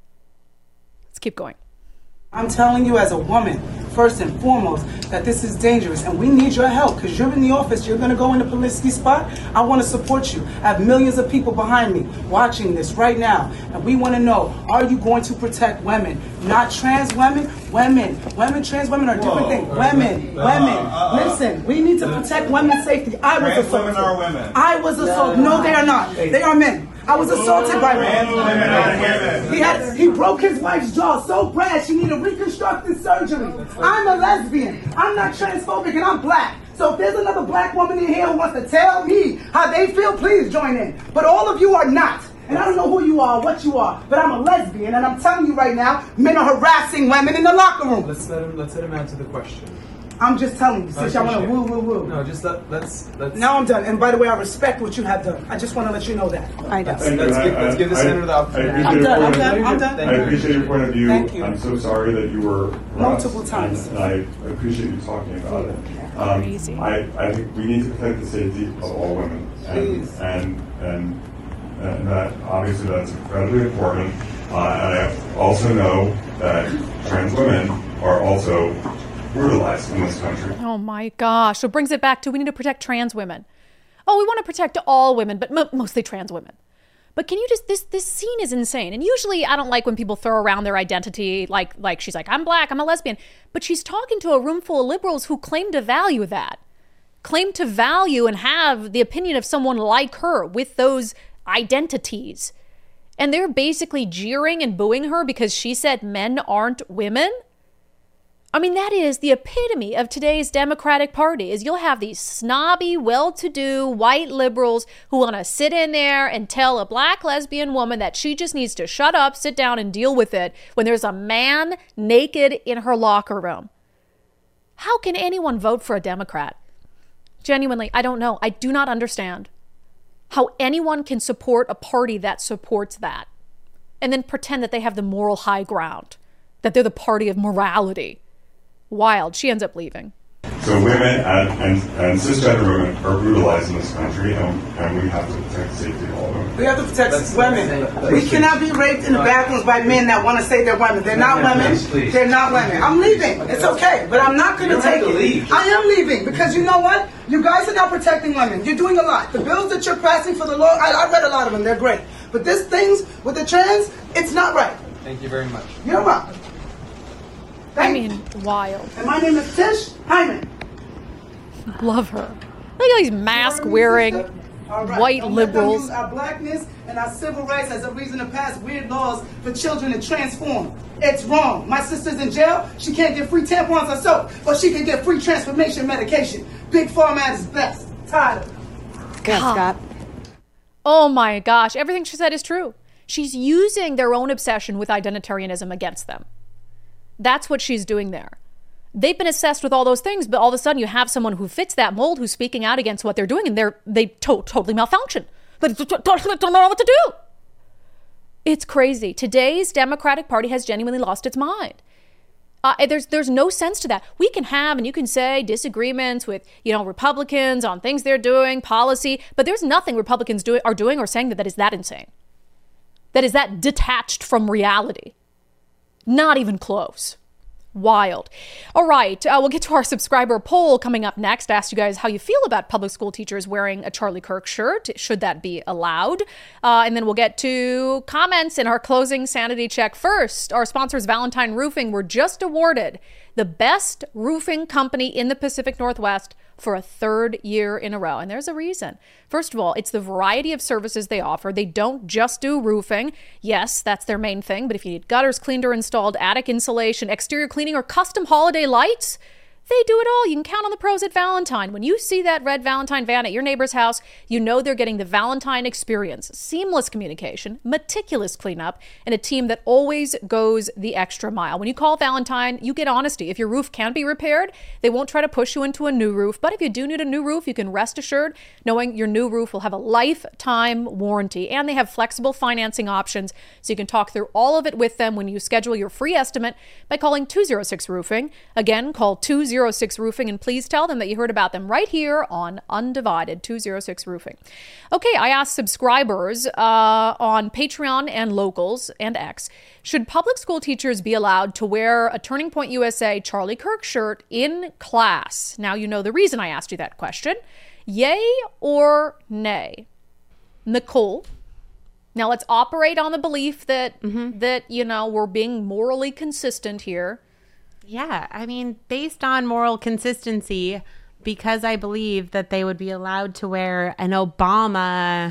Let's keep going. I'm telling you as a woman, first and foremost, that this is dangerous and we need your help because you're in the office, you're going to go in the publicity spot. I want to support you. I have millions of people behind me watching this right now. And we want to know, are you going to protect women? Not trans women, women. Women, trans women are different Whoa. things. Women, Uh, women. uh, uh, Listen, we need to protect women's safety. I was Trans assaulted. women are women. I was assaulted. No, they are not. They are men. I was assaulted by men. Women are women. He had he broke his wife's jaw so bad she needed reconstructive surgery. I'm a lesbian. I'm not transphobic and I'm black. So if there's another black woman in here who wants to tell me how they feel, please join in. But all of you are not. And I don't know who you are, what you are, but I'm a lesbian and I'm telling you right now, men are harassing women in the locker room. Let's let him let's let him answer the question. I'm just telling you, since y'all want to appreciate woo, woo, woo. No, just let, let's let's. Now I'm done. And by the way, I respect what you have done. I just want to let you know that. I Let's, Thank let's you. give, I- let's give the I- senator the opportunity. I I'm done, I'm appreciate done, your I'm point of- done. I appreciate your point of view. Thank you. I'm so sorry that you were harassed, Multiple times. And, and I appreciate you talking about it. Um, Crazy. I, I think we need to protect the safety of all women. And, Please. and, and, and that, obviously that's incredibly important. Uh, and I also know that trans women are also brutalized in this country. Oh my gosh. So it brings it back to we need to protect trans women. Oh, we want to protect all women, but mo- mostly trans women. But can you just, this this scene is insane. And usually I don't like when people throw around their identity, like, like she's like, I'm black, I'm a lesbian. But she's talking to a room full of liberals who claim to value that. Claim to value and have the opinion of someone like her with those identities. And they're basically jeering and booing her because she said men aren't women. I mean, that is the epitome of today's Democratic Party, is you'll have these snobby, well-to-do white liberals who want to sit in there and tell a black lesbian woman that she just needs to shut up, sit down, and deal with it when there's a man naked in her locker room. How can anyone vote for a Democrat? Genuinely, I don't know. I do not understand how anyone can support a party that supports that and then pretend that they have the moral high ground, that they're the party of morality. Wild. She ends up leaving. So women and, and, and cisgender women are brutalized in this country, and, and we have to protect the safety of all women. We have to protect Let's- women. let's- We cannot be raped in the bathrooms by men that want to say they're women. They're not women. Please, please. They're not women. I'm leaving. It's okay, but I'm not going You to don't take have to it. leave. I am leaving because you know what? You guys are not protecting women. You're doing a lot. The bills that you're passing for the law, I, I read a lot of them. They're great. But this things with the trans, it's not right. Thank you very much. You're wrong. I Thank mean, wild. And my name is Tish Hyman. Love her. Look at these mask wearing All right. white Don't let them liberals. use our blackness and our civil rights as a reason to pass weird laws for children to transform. It's wrong. My sister's in jail. She can't get free tampons or soap, but she can get free transformation medication. Big Pharma at its best. Tired of it. God. Oh my gosh. Everything she said is true. She's using their own obsession with identitarianism against them. That's what she's doing there. They've been assessed with all those things, but all of a sudden you have someone who fits that mold who's speaking out against what they're doing, and they're they to- totally malfunction. They don't know what to do. It's crazy. Today's Democratic Party has genuinely lost its mind. Uh, there's there's no sense to that. We can have, and you can say, disagreements with, you know, Republicans on things they're doing, policy, but there's nothing Republicans do, are doing or saying that, that is that insane. That is that detached from reality. Not even close. Wild. All right, uh, we'll get to our subscriber poll coming up next. I asked you guys how you feel about public school teachers wearing a Charlie Kirk shirt. Should that be allowed? Uh, and then we'll get to comments in our closing sanity check. First, our sponsors, Valentine Roofing, were just awarded the best roofing company in the Pacific Northwest for a third year in a row. And there's a reason. First of all, it's the variety of services they offer. They don't just do roofing. Yes, that's their main thing. But if you need gutters cleaned or installed, attic insulation, exterior cleaning, or custom holiday lights, They do it all. You can count on the pros at Valentine. When you see that red Valentine van at your neighbor's house, you know they're getting the Valentine experience. Seamless communication, meticulous cleanup, and a team that always goes the extra mile. When you call Valentine, you get honesty. If your roof can be repaired, they won't try to push you into a new roof. But if you do need a new roof, you can rest assured knowing your new roof will have a lifetime warranty. And they have flexible financing options, so you can talk through all of it with them when you schedule your free estimate by calling two oh six roofing. Again, call two oh six roofing, and please tell them that you heard about them right here on Undivided. Two oh six roofing. Okay, I asked subscribers uh, on Patreon and Locals and X, should public school teachers be allowed to wear a Turning Point U S A Charlie Kirk shirt in class? Now you know the reason I asked you that question. Yay or nay? Nicole. Now let's operate on the belief that mm-hmm. that you know we're being morally consistent here. Yeah, I mean, based on moral consistency, because I believe that they would be allowed to wear an Obama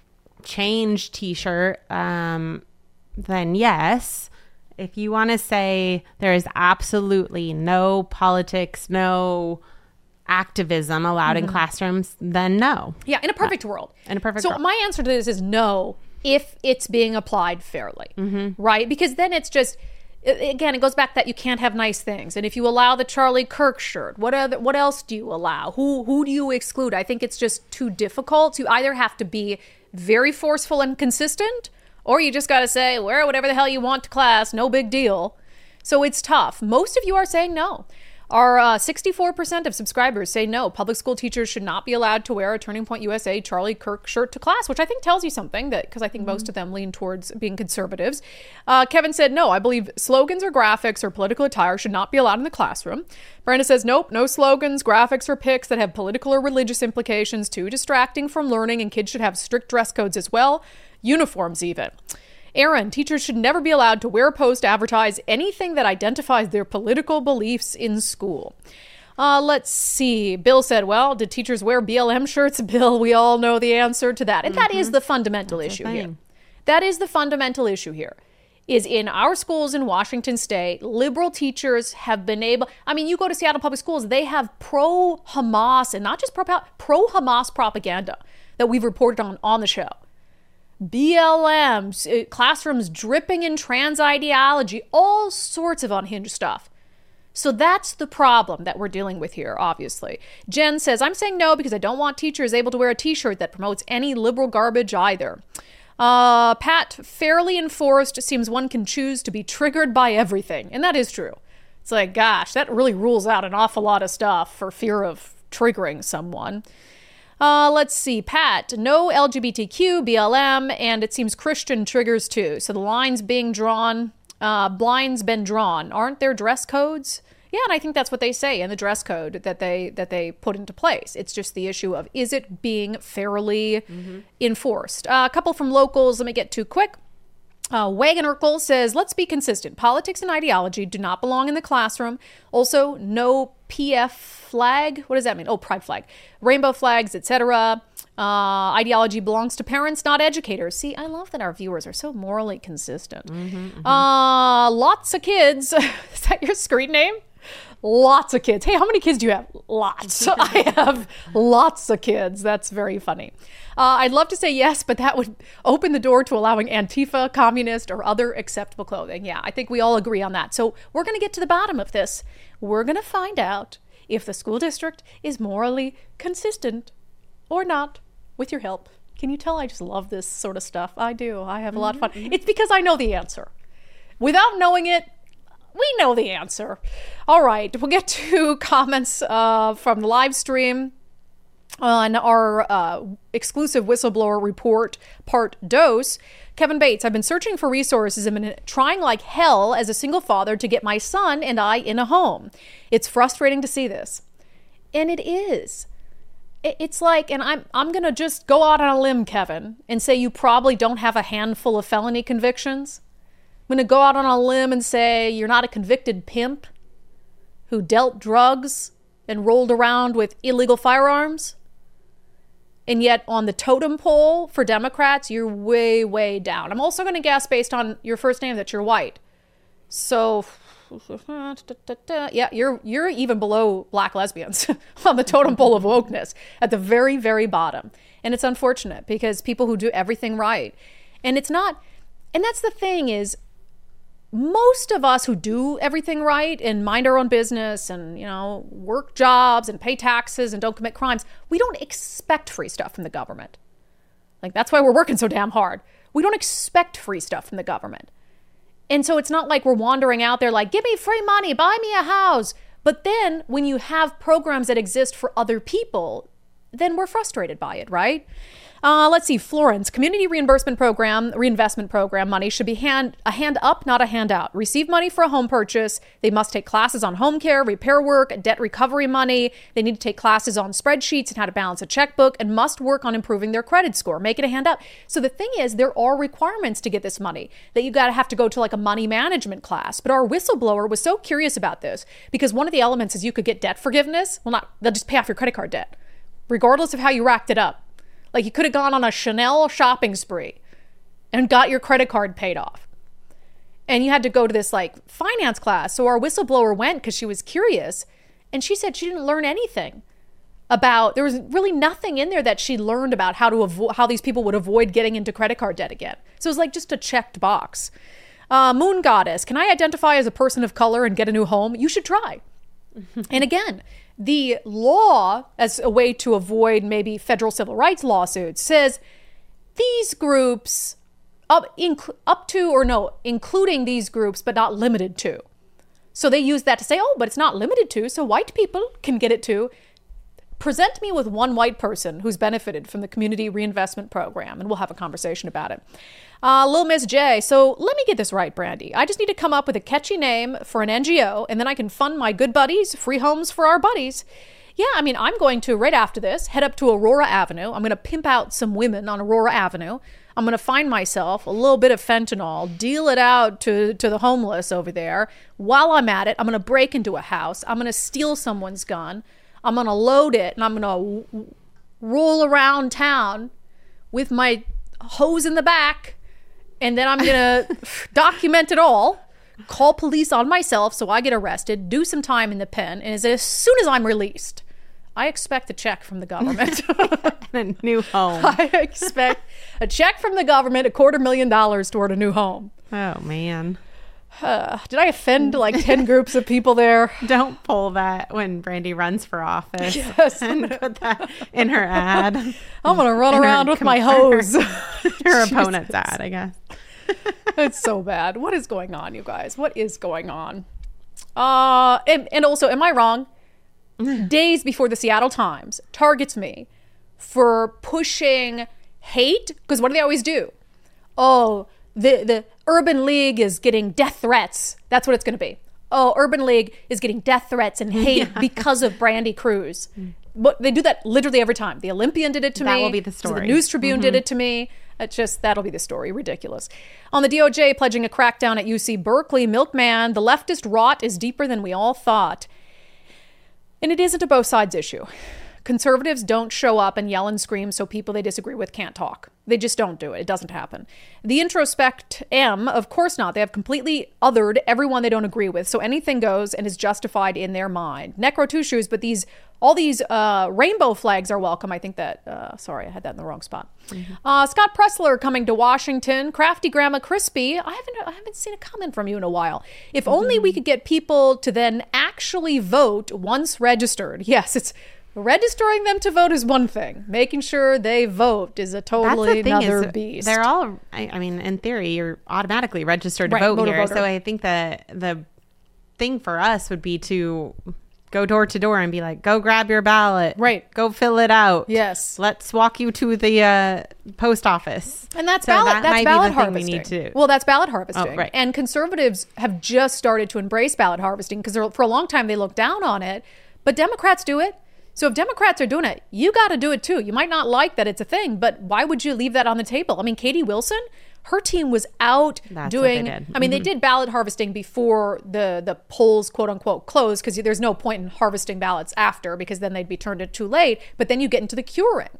change t-shirt, um, then yes. If you want to say there is absolutely no politics, no activism allowed mm-hmm. in classrooms, then no. Yeah, in a perfect uh, world. In a perfect so world. So my answer to this is no, if it's being applied fairly, mm-hmm. right? Because then it's just... Again, it goes back that you can't have nice things. And if you allow the Charlie Kirk shirt, what other, what else do you allow? Who who do you exclude? I think it's just too difficult. You either have to be very forceful and consistent, or you just got to say, wear whatever the hell you want to class, no big deal. So it's tough. Most of you are saying no. Our uh, sixty-four percent of subscribers say no. Public school teachers should not be allowed to wear a Turning Point U S A Charlie Kirk shirt to class, which I think tells you something, that because I think mm-hmm. most of them lean towards being conservatives. Uh, Kevin said, no, I believe slogans or graphics or political attire should not be allowed in the classroom. Brenda says, nope, no slogans, graphics, or pics that have political or religious implications, too distracting from learning, and kids should have strict dress codes as well, uniforms even. Aaron, teachers should never be allowed to wear, post, advertise anything that identifies their political beliefs in school. Uh, let's see. Bill said, well, did teachers wear B L M shirts? Bill, we all know the answer to that. And mm-hmm. that is the fundamental That's issue here. That is the fundamental issue here. Is in our schools in Washington State, liberal teachers have been able, I mean, you go to Seattle Public Schools, they have pro-Hamas and not just pro- pro-Hamas propaganda that we've reported on on the show. B L Ms, classrooms dripping in trans ideology, all sorts of unhinged stuff. So that's the problem that we're dealing with here, obviously. Jen says, I'm saying no because I don't want teachers able to wear a t-shirt that promotes any liberal garbage either. Uh, Pat, fairly enforced seems one can choose to be triggered by everything. And that is true. It's like, gosh, that really rules out an awful lot of stuff for fear of triggering someone. Uh, let's see. Pat, no L G B T Q, B L M, and it seems Christian triggers too. So the lines being drawn, uh, blinds been drawn. Aren't there dress codes? Yeah, and I think that's what they say in the dress code that they that they put into place. It's just the issue of, is it being fairly mm-hmm. enforced? Uh, a couple from Locals. Let me get to quick. Uh, Wagon Urkel says, let's be consistent. Politics and ideology do not belong in the classroom. Also, no P F flag. What does that mean? Oh, pride flag. Rainbow flags, et cetera. Uh, ideology belongs to parents, not educators. See, I love that our viewers are so morally consistent. Mm-hmm, mm-hmm. Uh, lots of kids. Is that your screen name? Lots of kids. Hey, how many kids do you have? Lots. I have lots of kids. That's very funny. Uh, I'd love to say yes, but that would open the door to allowing Antifa, communist, or other acceptable clothing. Yeah, I think we all agree on that. So we're going to get to the bottom of this. We're going to find out if the school district is morally consistent or not, with your help. Can you tell I just love this sort of stuff? I do. I have a lot of fun. Mm-hmm. It's because I know the answer. Without knowing it, we know the answer. All right, we'll get to comments uh, from the live stream on our uh, exclusive whistleblower report part dose. Kevin Bates, I've been searching for resources and been trying like hell as a single father to get my son and I in a home. It's frustrating to see this. And it is. It's like, and I'm I'm going to just go out on a limb, Kevin, and say you probably don't have a handful of felony convictions. I'm going to go out on a limb and say you're not a convicted pimp who dealt drugs and rolled around with illegal firearms. And yet on the totem pole for Democrats, you're way, way down. I'm also going to guess based on your first name that you're white. So Yeah, you're you're even below black lesbians on the totem pole of wokeness at the very, very bottom. And it's unfortunate because people who do everything right, and it's not, and that's the thing is, most of us who do everything right and mind our own business and, you know, work jobs and pay taxes and don't commit crimes, we don't expect free stuff from the government. Like, that's why we're working so damn hard. We don't expect free stuff from the government. And so it's not like we're wandering out there like, give me free money, buy me a house. But then when you have programs that exist for other people, then we're frustrated by it, right? Uh, let's see, Florence, community reimbursement program, reinvestment program money should be hand a hand up, not a handout. Receive money for a home purchase. They must take classes on home care, repair work, debt recovery money. They need to take classes on spreadsheets and how to balance a checkbook and must work on improving their credit score. Make it a hand up. So the thing is, there are requirements to get this money that you got to have to go to like a money management class. But our whistleblower was so curious about this because one of the elements is you could get debt forgiveness. Well, not, they'll just pay off your credit card debt, regardless of how you racked it up. Like you could have gone on a Chanel shopping spree and got your credit card paid off. And you had to go to this like finance class. So our whistleblower went because she was curious. And she said she didn't learn anything about, there was really nothing in there that she learned about how to avoid, how these people would avoid getting into credit card debt again. So it was like just a checked box. Uh, Moon Goddess, can I identify as a person of color and get a new home? You should try. And again, the law, as a way to avoid maybe federal civil rights lawsuits, says these groups, up, inc- up to or no, including these groups, but not limited to. So they use that to say, oh, but it's not limited to, so white people can get it too. Present me with one white person who's benefited from the community reinvestment program, and we'll have a conversation about it. Uh, Lil Miss J, so let me get this right, Brandy. I just need to come up with a catchy name for an N G O, and then I can fund my good buddies, free homes for our buddies. Yeah, I mean, I'm going to, right after this, head up to Aurora Avenue. I'm going to pimp out some women on Aurora Avenue. I'm going to find myself a little bit of fentanyl, deal it out to, to the homeless over there. While I'm at it, I'm going to break into a house. I'm going to steal someone's gun. I'm going to load it, and I'm going to w- roll around town with my hose in the back. And then I'm going to document it all, call police on myself so I get arrested, do some time in the pen. And as, as soon as I'm released, I expect a check from the government. And a new home. I expect a check from the government, a quarter million dollars toward a new home. Oh, man. Uh, did I offend like ten groups of people there? Don't pull that when Brandy runs for office. Yes. And put that in her ad. I'm going to run around with com- my hose. Her, her opponent's ad, I guess. It's so bad. What is going on, you guys? What is going on? Uh, and, and also, am I wrong? Days before the Seattle Times targets me for pushing hate, because what do they always do? Oh, the the Urban League is getting death threats. That's what it's going to be. Oh, Urban League is getting death threats and hate yeah. because of Brandy Cruz. But they do that literally every time. The Olympian did it to that me. That will be the story. The News Tribune mm-hmm. did it to me. It's just, that'll be the story. Ridiculous. On the D O J pledging a crackdown at U C Berkeley, Milkman, the leftist rot is deeper than we all thought. And it isn't a both sides issue. Conservatives don't show up and yell and scream so people they disagree with can't talk. They just don't do it. It doesn't happen. The introspect M, of course not. They have completely othered everyone they don't agree with. So anything goes and is justified in their mind. Necro two shoes, but these all these uh, rainbow flags are welcome. I think that, uh, sorry, I had that in the wrong spot. Mm-hmm. Uh, Scott Pressler coming to Washington. Crafty Grandma Crispy. I haven't I haven't seen a comment from you in a while. If mm-hmm. only we could get people to then actually vote once registered. Yes, it's registering them to vote is one thing. Making sure they vote is a totally the another is, beast. They're all, I, I mean, in theory, you're automatically registered to right, vote here. voter. So I think that the thing for us would be to go door to door and be like, go grab your ballot. Right. Go fill it out. Yes. Let's walk you to the uh, post office. And that's so ballot, that that's might ballot be the harvesting. Thing we need to do. Well, that's ballot harvesting. Oh, right. And conservatives have just started to embrace ballot harvesting because for a long time they looked down on it. But Democrats do it. So if Democrats are doing it, you got to do it too. You might not like that it's a thing, but why would you leave that on the table? I mean, Katie Wilson, her team was out That's doing, what they did. I mean, mm-hmm. they did ballot harvesting before the, the polls, quote unquote, closed, because there's no point in harvesting ballots after, because then they'd be turned in too late. But then you get into the curing.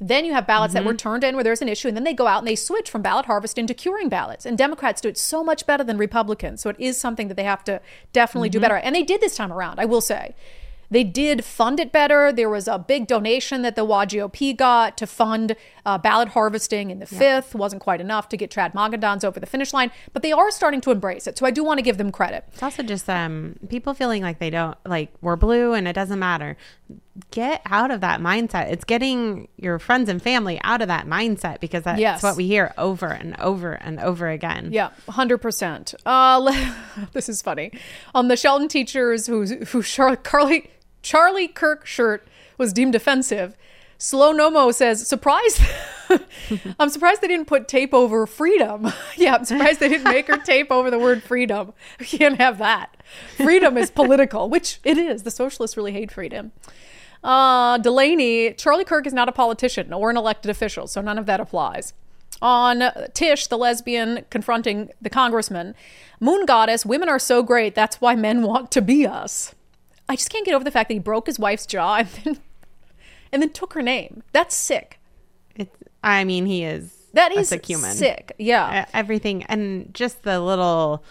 Then you have ballots Mm-hmm. that were turned in where there's an issue, and then they go out and they switch from ballot harvest into curing ballots. And Democrats do it so much better than Republicans. So it is something that they have to definitely Mm-hmm. do better. And they did this time around, I will say. They did fund it better. There was a big donation that the W A G O P got to fund uh, ballot harvesting in the fifth. Wasn't quite enough to get Chad Mogadans over the finish line, but they are starting to embrace it. So I do want to give them credit. It's also just um, people feeling like they don't, like, we're blue and it doesn't matter. Get out of that mindset. It's getting your friends and family out of that mindset, because that's Yes. what we hear over and over and over again. Yeah, one hundred percent. Uh, this is funny. On the Sheldon teachers who, who Char- Carly, Charlie Kirk shirt was deemed offensive, Slow Nomo says, surprised. I'm surprised they didn't put tape over freedom. Yeah, I'm surprised they didn't make her tape over the word freedom. We can't have that. Freedom is political, which it is. The socialists really hate freedom. Uh, Delaney, Charlie Kirk is not a politician or an elected official, so none of that applies. On Tish, the lesbian confronting the congressman, Moon Goddess, women are so great, that's why men want to be us. I just can't get over the fact that he broke his wife's jaw and then, and then took her name. That's sick. It's, I mean, he is That a is sick human. sick. Yeah. Uh, everything. And just the little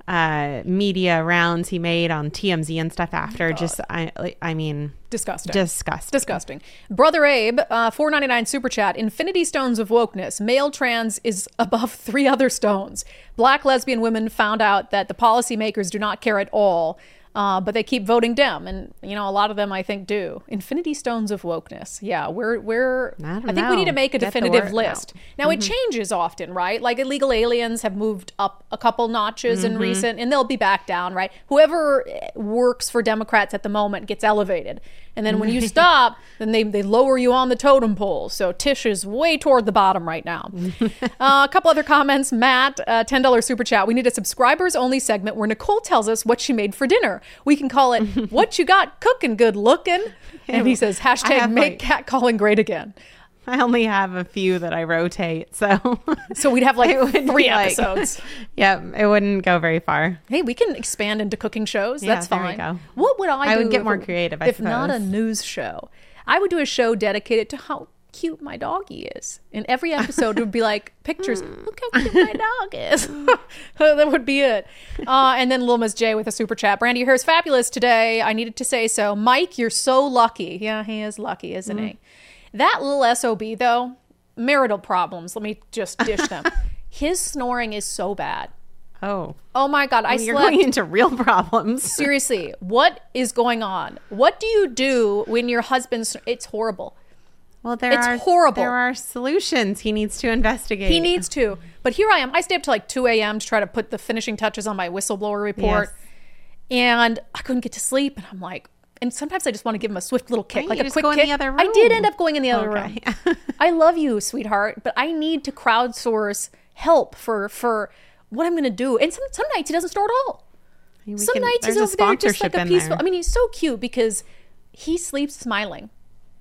uh, media rounds he made on T M Z and stuff after. Just, I, like, I mean, Disgusting. disgusting. Disgusting. Brother Abe, uh, four ninety-nine super chat. Infinity stones of wokeness. Male trans is above three other stones. Black lesbian women found out that the policymakers do not care at all. Uh, but they keep voting Dem, and you know a lot of them I think do. Infinity stones of wokeness. Yeah, we're we're. I don't I think we know. need to make a Get the definitive word list. out. Now it changes often, right? Like illegal aliens have moved up a couple notches in recent, and they'll be back down, right? Whoever works for Democrats at the moment gets elevated, and then when you stop, then they they lower you on the totem pole. So Tish is way toward the bottom right now. uh, a couple other comments. Matt, uh, ten dollars super chat. We need a subscribers only segment where Nicole tells us what she made for dinner. We can call it "What You Got Cooking Good Looking," and he says I hashtag have, Make like- Cat Calling Great Again. I only have a few that I rotate, so So we'd have like It would three be like- episodes. yeah, it wouldn't go very far. Hey, we can expand into cooking shows. Yeah, That's there we fine. go. What would I do? I would get if more it- creative, I If not a suppose. news show, I would do a show dedicated to how cute my doggy is. In every episode, it would be like pictures. Look how cute my dog is. That would be it. Uh, and then Lil Miss J with a super chat. Brandy, your hair's fabulous today. I needed to say so. Mike, you're so lucky. Yeah, he is lucky, isn't he? That little S O B though, marital problems. Let me just dish them. His snoring is so bad. Oh, Oh my God, I you're slept. going into real problems. Seriously, what is going on? What do you do when your husband's? It's horrible. Well, there It's are horrible. There are solutions he needs to investigate. He needs to. But here I am. I stay up till like two a.m. to try to put the finishing touches on my whistleblower report. Yes. And I couldn't get to sleep. And I'm like, and sometimes I just want to give him a swift little kick, Why like don't a you just quick go in kick. the other I did room? end up going in the other Okay. room. I love you, sweetheart, but I need to crowdsource help for for what I'm going to do. And some some nights he doesn't snore at all. We Some can- nights he's there's a over there just like sponsorship a in peaceful. there. I mean, he's so cute because he sleeps smiling.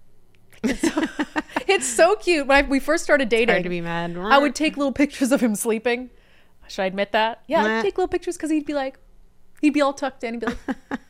It's, it's so cute. When I, we first started dating, hard to be mad. I would take little pictures of him sleeping. Should I admit that? Yeah, Nah. I'd take little pictures because he'd be like, he'd be all tucked in. He'd be like,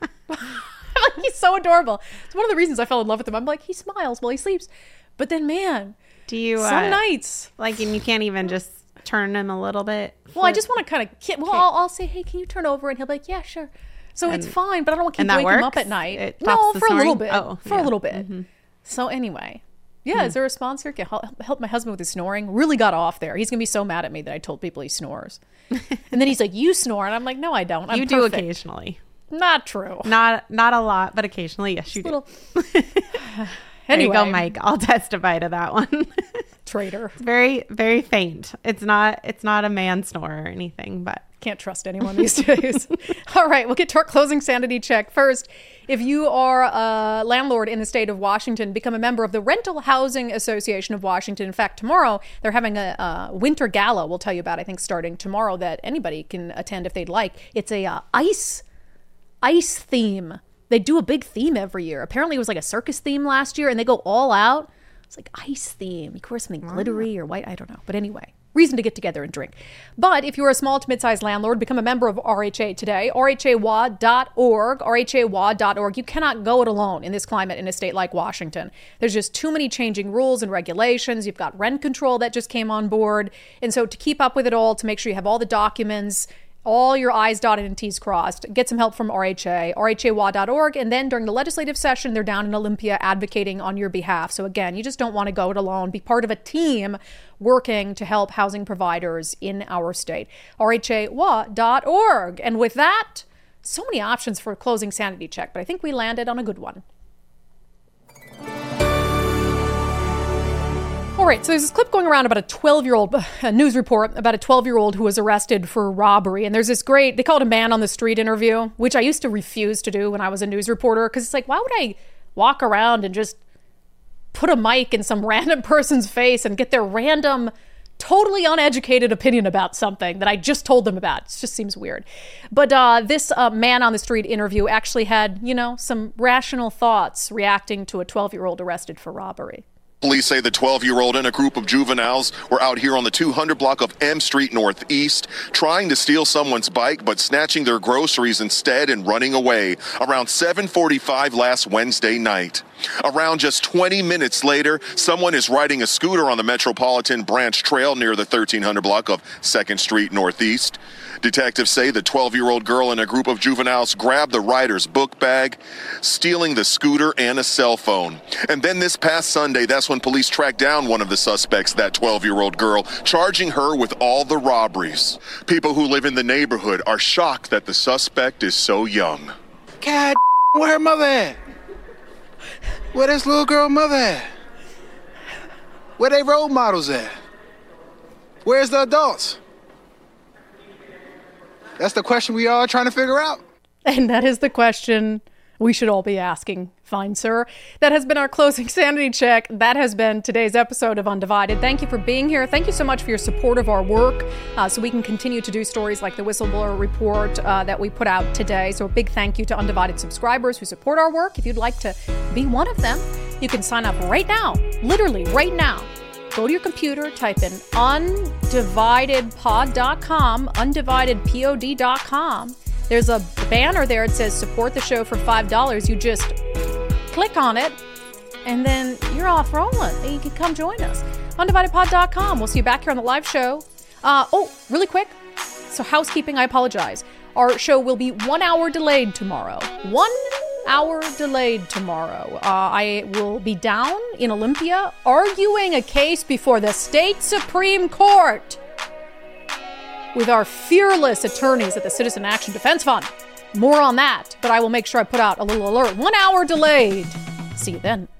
he's so adorable. It's one of the reasons I fell in love with him. I'm like, he smiles while he sleeps. But then, man, Do you some uh, nights. like, and you can't even just turn him a little bit? Well, I Flip? just want to kind of, well, I'll, I'll say, hey, can you turn over? And he'll be like, yeah, sure. So it's And- fine, but I don't want to keep and that waking him up works? at night. It No, stops the for a little snoring? bit. Oh, for a yeah. little bit. So anyway, yeah, is there a sponsor? Can help, help my husband with his snoring. Really got off there. He's gonna be so mad at me that I told people he snores. And then he's like, "You snore," and I'm like, "No, I don't. I'm You do perfect." occasionally. Not true. Not not a lot, but occasionally, yes, you do. Little. There Anyway, you go, Mike. I'll testify to that one. traitor. It's very, very faint. It's not. It's not a man snore or anything, but Can't trust anyone these days. All right, we'll get to our closing sanity check. First, if you are a landlord in the state of Washington, become a member of the Rental Housing Association of Washington. In fact, tomorrow they're having a, a winter gala. We'll tell you about, I think, starting tomorrow that anybody can attend if they'd like. It's a uh, ice ice theme. They do a big theme every year. Apparently, it was like a circus theme last year, and they go all out. It's like ice theme. You could wear something glittery or white. I don't know. But anyway, reason to get together and drink. But if you're a small to mid-sized landlord, become a member of R H A today, R H A W A dot org, R H A W A dot org. You cannot go it alone in this climate in a state like Washington. There's just too many changing rules and regulations. You've got rent control that just came on board. And so to keep up with it all, to make sure you have all the documents, all your I's dotted and T's crossed, get some help from R H A, R H A W A dot org. And then during the legislative session, they're down in Olympia advocating on your behalf. So again, you just don't want to go it alone. Be part of a team working to help housing providers in our state. R H A W A dot org. And with that, so many options for a closing sanity check, but I think we landed on a good one. All right, so there's this clip going around about a twelve-year-old, a news report about a twelve-year-old who was arrested for robbery. And there's this great, they call it a man on the street interview, which I used to refuse to do when I was a news reporter, because it's like, why would I walk around and just put a mic in some random person's face and get their random, totally uneducated opinion about something that I just told them about? It just seems weird. But uh, this uh, man on the street interview actually had, you know, some rational thoughts reacting to a twelve-year-old arrested for robbery. Police say the twelve-year-old and a group of juveniles were out here on the two hundred block of M Street Northeast trying to steal someone's bike, but snatching their groceries instead and running away around seven forty-five last Wednesday night. Around just twenty minutes later, someone is riding a scooter on the Metropolitan Branch Trail near the thirteen hundred block of second Street Northeast. Detectives say the twelve-year-old girl and a group of juveniles grabbed the rider's book bag, stealing the scooter and a cell phone. And then this past Sunday, that's when police tracked down one of the suspects, that twelve-year-old girl, charging her with all the robberies. People who live in the neighborhood are shocked that the suspect is so young. God, where her mother at? Where this little girl mother at? Where they role models at? Where's the adults? That's the question we all trying to figure out. And that is the question we should all be asking, fine sir. That has been our closing sanity check. That has been today's episode of Undivided. Thank you for being here. Thank you so much for your support of our work, uh, so we can continue to do stories like the whistleblower report uh, that we put out today. So a big thank you to Undivided subscribers who support our work. If you'd like to be one of them, you can sign up right now, literally right now. Go to your computer, type in undivided pod dot com, undivided pod dot com. There's a banner there. It says support the show for five dollars. You just click on it, and then you're off rolling. And you can come join us. undivided pod dot com. We'll see you back here on the live show. Uh, oh, really quick. So housekeeping, I apologize. Our show will be one hour delayed tomorrow. One hour delayed tomorrow. Uh, I will be down in Olympia arguing a case before the state Supreme Court with our fearless attorneys at the Citizen Action Defense Fund. More on that, but I will make sure I put out a little alert. One hour delayed. See you then.